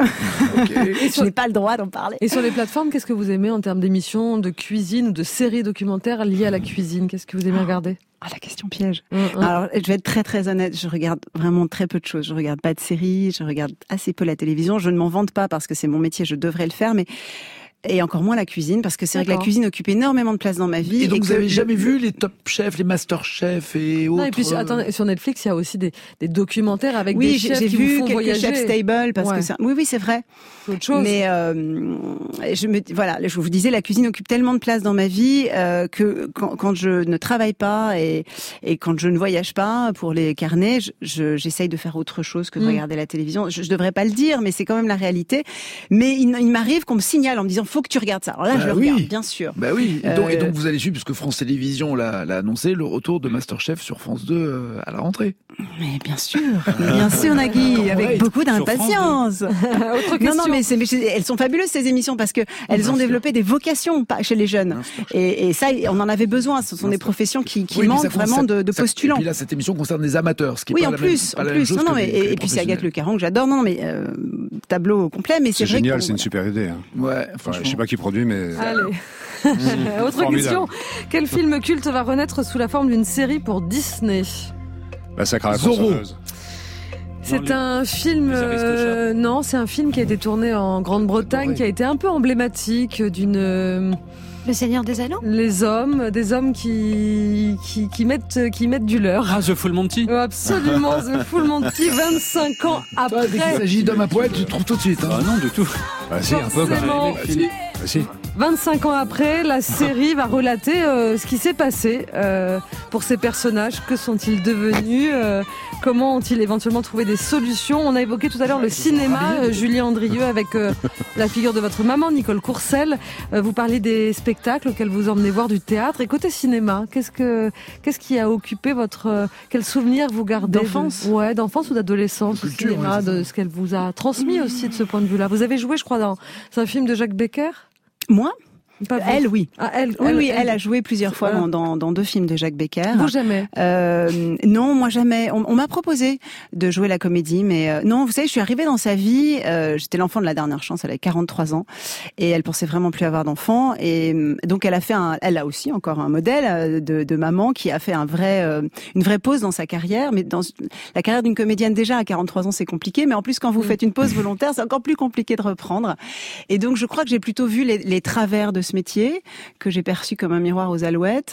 Je n'ai pas le droit d'en parler. Et sur les plateformes, qu'est-ce que vous aimez en termes d'émissions, de cuisine ou de séries documentaires liées à la cuisine? Qu'est-ce que vous aimez regarder? Ah, la question piège. Hum, hum. Alors, je vais être très très honnête, je regarde vraiment très peu de choses. Je regarde pas de séries, je regarde assez peu la télévision. Je ne m'en vante pas parce que c'est mon métier, je devrais le faire, mais et encore moins la cuisine, parce que c'est vrai que la D'accord. cuisine occupe énormément de place dans ma vie. Et donc que vous avez le- jamais vu les Top Chefs, les Master Chefs et autres Non, et puis, attendez, sur Netflix, il y a aussi des, des documentaires avec oui, des j'ai, chefs j'ai qui vu vous font quelques voyager. chefs stable parce Ouais. que c'est, oui, oui, c'est vrai. C'est autre chose. Mais euh, je me, voilà, je vous disais, la cuisine occupe tellement de place dans ma vie euh, que quand, quand je ne travaille pas et, et quand je ne voyage pas pour les carnets, je, je, j'essaye de faire autre chose que de Mm. regarder la télévision. Je, je devrais pas le dire, mais c'est quand même la réalité. Mais il, il m'arrive qu'on me signale en me disant, faut que tu regardes ça. Alors là, Bah je le oui. regarde, bien sûr. Bah oui, et donc, et Euh, donc vous allez suivre, puisque France Télévisions l'a, l'a annoncé, le retour de Masterchef sur France deux euh, à la rentrée. Mais bien sûr, bien sûr Nagui, avec Right. beaucoup Sur d'impatience. Autre Non, question. non, mais, c'est, mais c'est- elles sont fabuleuses ces émissions parce que elles Bien ont sûr. développé des vocations pas- chez les jeunes. Et, et ça, on en avait besoin. Ce sont des professions qui, qui Oui, puis manquent ça vraiment concerne- de, de ça- postulants. Et puis là, cette émission concerne des amateurs, ce qui est Oui, pas en la plus, même, pas en la même plus. chose Non, non, que mais, les- que et, les et puis c'est Agathe professionnels. Le Caron que j'adore. Non, non, mais euh, tableau complet. Mais c'est, C'est vrai génial, qu'on- c'est une super idée. Hein. Ouais, Enfin, je sais pas qui produit, mais. Allez. Autre Formidable. question. Quel film culte va renaître sous la forme d'une série pour Disney? La sacre à la Zorro. tronçonneuse. C'est les- un film, les euh, non, c'est un film qui a été tourné en Grande-Bretagne, qui a été un peu emblématique d'une, euh, Le Seigneur des Anneaux? les hommes, des hommes qui, qui, qui mettent, qui mettent du leur. Ah, The Full Monty. Euh, Absolument, The Full Monty, vingt-cinq ans Toi, dès qu'il après. s'agit d'hommes à poil, tu trouves tout de suite. Hein. Ah non, du tout. Bah si, un peu quand même. Forcément. Bah, si. Bah, si. vingt-cinq ans après, la série va relater euh, ce qui s'est passé euh, pour ces personnages. Que sont-ils devenus euh, Comment ont-ils éventuellement trouvé des solutions? On a évoqué tout à l'heure le cinéma, euh, Julie Andrieux, avec euh, la figure de votre maman, Nicole Courcelles. Euh, vous parlez des spectacles auxquels vous emmenez voir du théâtre. Et côté cinéma, qu'est-ce que qu'est-ce qui a occupé votre... Euh, quel souvenir vous gardez D'enfance de- Ouais, d'enfance ou d'adolescence, De au culture, cinéma, ouais, c'est de ce qu'elle vous a transmis aussi de ce point de vue-là. Vous avez joué, je crois, dans c'est un film de Jacques Becker? Moi, Pas vous. elle, oui. Ah, elle, Oui, oui, elle a joué plusieurs fois Voilà. dans, dans, dans deux films de Jacques Becker. Vous jamais. Euh, non, moi jamais. On, on m'a proposé de jouer la comédie, mais euh, non, vous savez, je suis arrivée dans sa vie. Euh, j'étais l'enfant de la dernière chance. Elle avait quarante-trois ans et elle pensait vraiment plus avoir d'enfants. Et euh, donc elle a fait un, elle a aussi encore un modèle euh, de, de maman qui a fait un vrai, euh, une vraie pause dans sa carrière. Mais dans la carrière d'une comédienne déjà à quarante-trois ans, c'est compliqué. Mais en plus, quand vous faites une pause volontaire, c'est encore plus compliqué de reprendre. Et donc, je crois que j'ai plutôt vu les, les travers de ce métier, que j'ai perçu comme un miroir aux alouettes.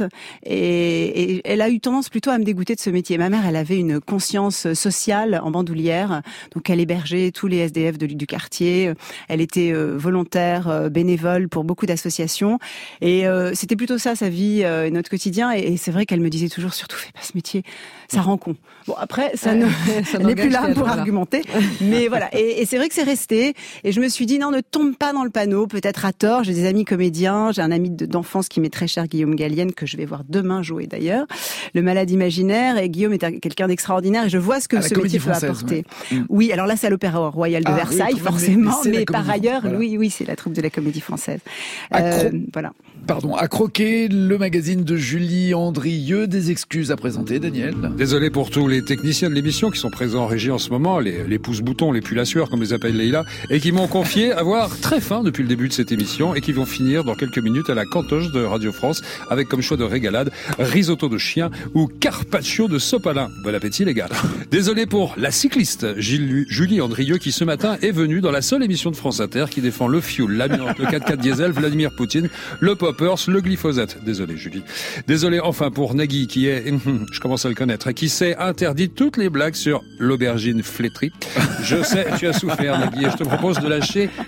Et, et elle a eu tendance plutôt à me dégoûter de ce métier. Ma mère, elle avait une conscience sociale en bandoulière. Donc, elle hébergeait tous les S D F de, du quartier. Elle était euh, volontaire, euh, bénévole pour beaucoup d'associations. Et euh, c'était plutôt ça, sa vie euh, et notre quotidien. Et, et c'est vrai qu'elle me disait toujours, surtout, fais pas ce métier, ça rend con. Bon, après, ça ne, Ça elle n'est plus n'engage là qu'elle, pour voilà. argumenter. Mais voilà. Et, et c'est vrai que c'est resté. Et je me suis dit, non, ne tombe pas dans le panneau, peut-être à tort. J'ai des amis comédiens. J'ai un ami de- d'enfance qui m'est très cher, Guillaume Gallienne, que je vais voir demain jouer d'ailleurs. Le Malade imaginaire. Et Guillaume est un- quelqu'un d'extraordinaire. Et je vois ce que À la ce Comédie métier peut Française, apporter. ouais. Mm. Oui, alors là, c'est à l'Opéra Royal de Ah, oui, Versailles, quand même, mais- forcément. mais c'est la Mais par Comédie, ailleurs, voilà. oui, oui, c'est la troupe de la Comédie Française. Accro- Euh, voilà. Pardon, à croquer, le magazine de Julie Andrieux. Des excuses à présenter, Daniel. Désolé pour tous les techniciens de l'émission qui sont présents en régie en ce moment, les, les pouces-boutons, les pulls à sueur, comme les appelle Leïla, et qui m'ont confié avoir très faim depuis le début de cette émission et qui vont finir dans quelques minutes à la cantoche de Radio France avec comme choix de régalade risotto de chien ou carpaccio de sopalin. Bon appétit les gars. Désolé pour la cycliste Gilles- Julie Andrieux qui ce matin est venue dans la seule émission de France Inter qui défend le fioul, l'amiante, le quatre-quatre diesel, Vladimir Poutine, le poppers, le glyphosate. Désolé Julie. Désolé enfin pour Nagui qui est, je commence à le connaître, qui s'est interdit toutes les blagues sur l'aubergine flétrie. Je sais, tu as souffert Nagui et je te propose de lâcher toutes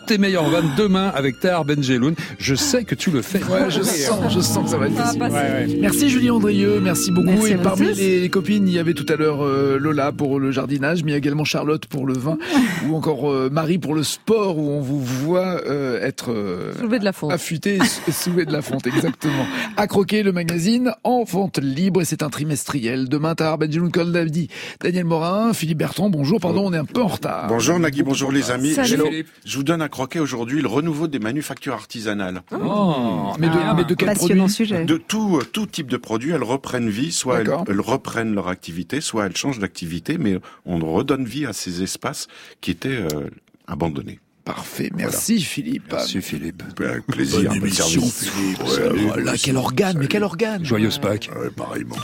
tes meilleures vannes demain avec Tahar Benjeloun. Je sais que tu le fais. Ouais, je sens, je sens que ça va être facile. Ouais, ouais. Merci Julie Andrieux, merci beaucoup. Merci et parmi tous. les, les copines, il y avait tout à l'heure euh, Lola pour le jardinage, mais il y a également Charlotte pour le vin, ou encore euh, Marie pour le sport, où on vous voit euh, être euh, Soulever de la fonte. affûté et soulever de la fonte, exactement. À croquer, le magazine en vente libre, et c'est un trimestriel. Demain, Tahar Benjeloun, Col Davdi, Daniel Morin, Philippe Bertrand, bonjour, pardon, on est un peu en retard. Bonjour Nagui, bonjour les amis. Salut. Je, je vous donne à croquer aujourd'hui le renouveau des manufactures artisanales. Oh, mais, de, mais de quel Passionnant produit sujet. De tout, tout type de produits, elles reprennent vie, soit elles, D'accord. elles reprennent leur activité, soit elles changent d'activité, mais on redonne vie à ces espaces qui étaient euh, abandonnés. Parfait, merci Philippe. Merci Philippe. Avec plaisir, Bonne bon émission, service. Philippe. Salut. Oh là, quel organe, mais quel organe. Joyeuse Pâques. Ouais, pareillement.